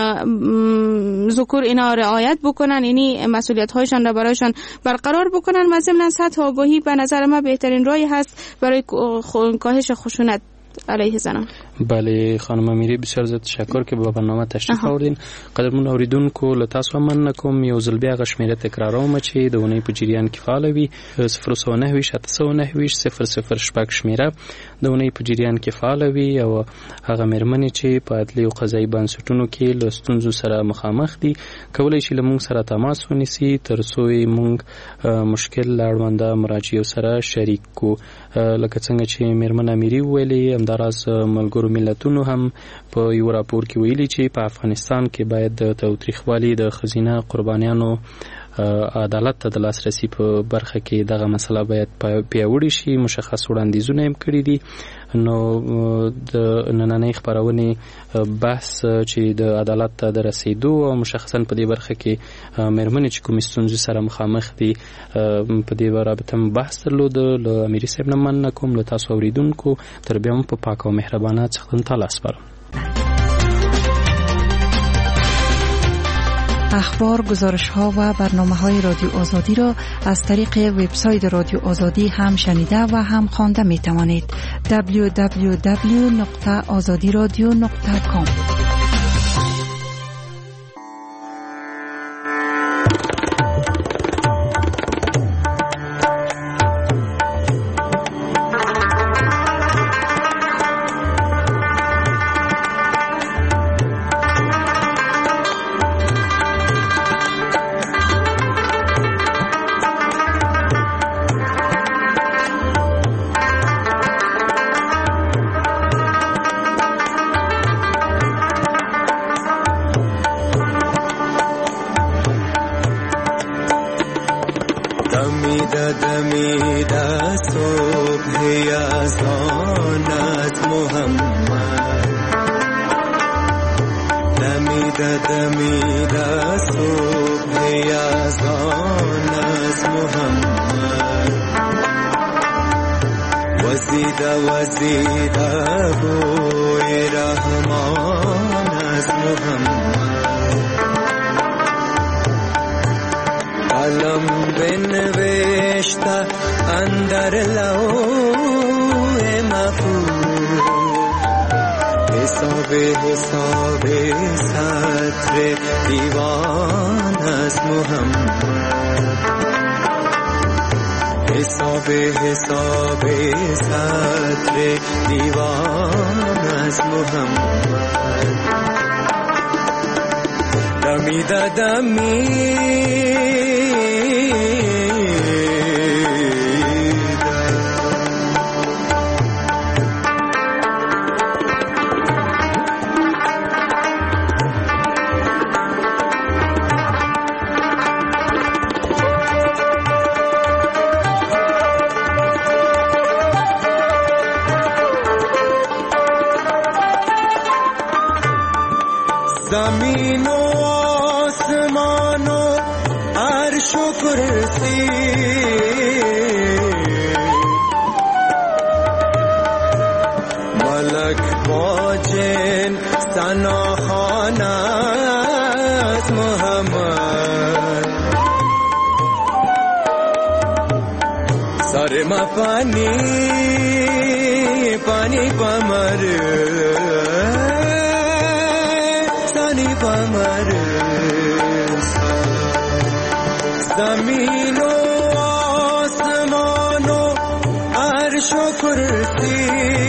Speaker 20: ذکور اینا رعایت بکنن، اینی مسئولیت هایشان را برایشان برقرار بکنن و ضمن سطح آگاهی به نظر من بهترین راهی هست برای کاهش خشونت علیه زنان.
Speaker 19: بله خانم امیری، بسیار زیاد تشکر که به برنامه تشریف آوردین. قدرمن اوریدونکو له تاسو مننه کوم. یو ځل بیا غشمیره تکراروم چې د ونې په جریان کې فعال وي 009-809-00 شمیره د ونې په جریان کې فعال وي او هغه مېرمنې چې په عدلي او قضایي بنسټونو کې له ستونزو سره مخامخ دي کولی شي له موږ سره تماس ونیسي تر څو موږ مشکل له اړونده مراجعو سره شریک کو. لکه څنګه چې مېرمن امیری ویلي همداراز ملګرو ملتونو هم په یو راپور کې ویلي چې په افغانستان کې باید د تاوتریخوالي د ښځینه قربانیانو عدالت ته د لاسرسي په برخه کې دغه مسله باید پیاوړې شي. مشخص وړاندیزونه هم کړي دي. نو د نننۍ خپرونې بحث چې د عدالت ته د رسیدو او مشخصا په دې برخه کې مېرمنې چې کومې ستونزې سره مخامخ دي په دې رابطه بحث درلود. له امیري صاحب نه مننه کوم. له تاسو اوریدونکو تر بیا هم په پاک او مهربانه څښتن تعالی سپارم.
Speaker 7: اخبار، گزارش‌ها و برنامه‌های رادیو آزادی را از طریق وبسایت رادیو آزادی هم شنیده و هم خوانده می‌توانید. www.azadiradio.com.
Speaker 8: زمین و آسمان و عرش و کرسی سنا خانه از محمد سر ما پانی پمر سانی پمر زمین و آسمان و عرش و کرسی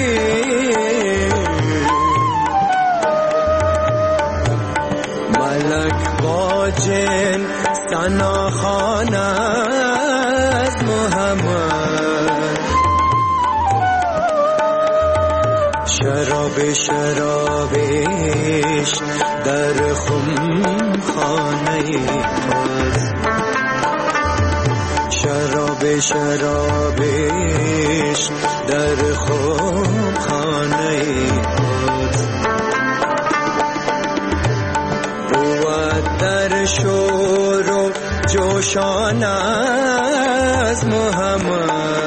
Speaker 8: ملک با جن سنا خانه از محمد شرابش در خم خانه است شرابش در خم خانه است بود در شور و جوشان از محمد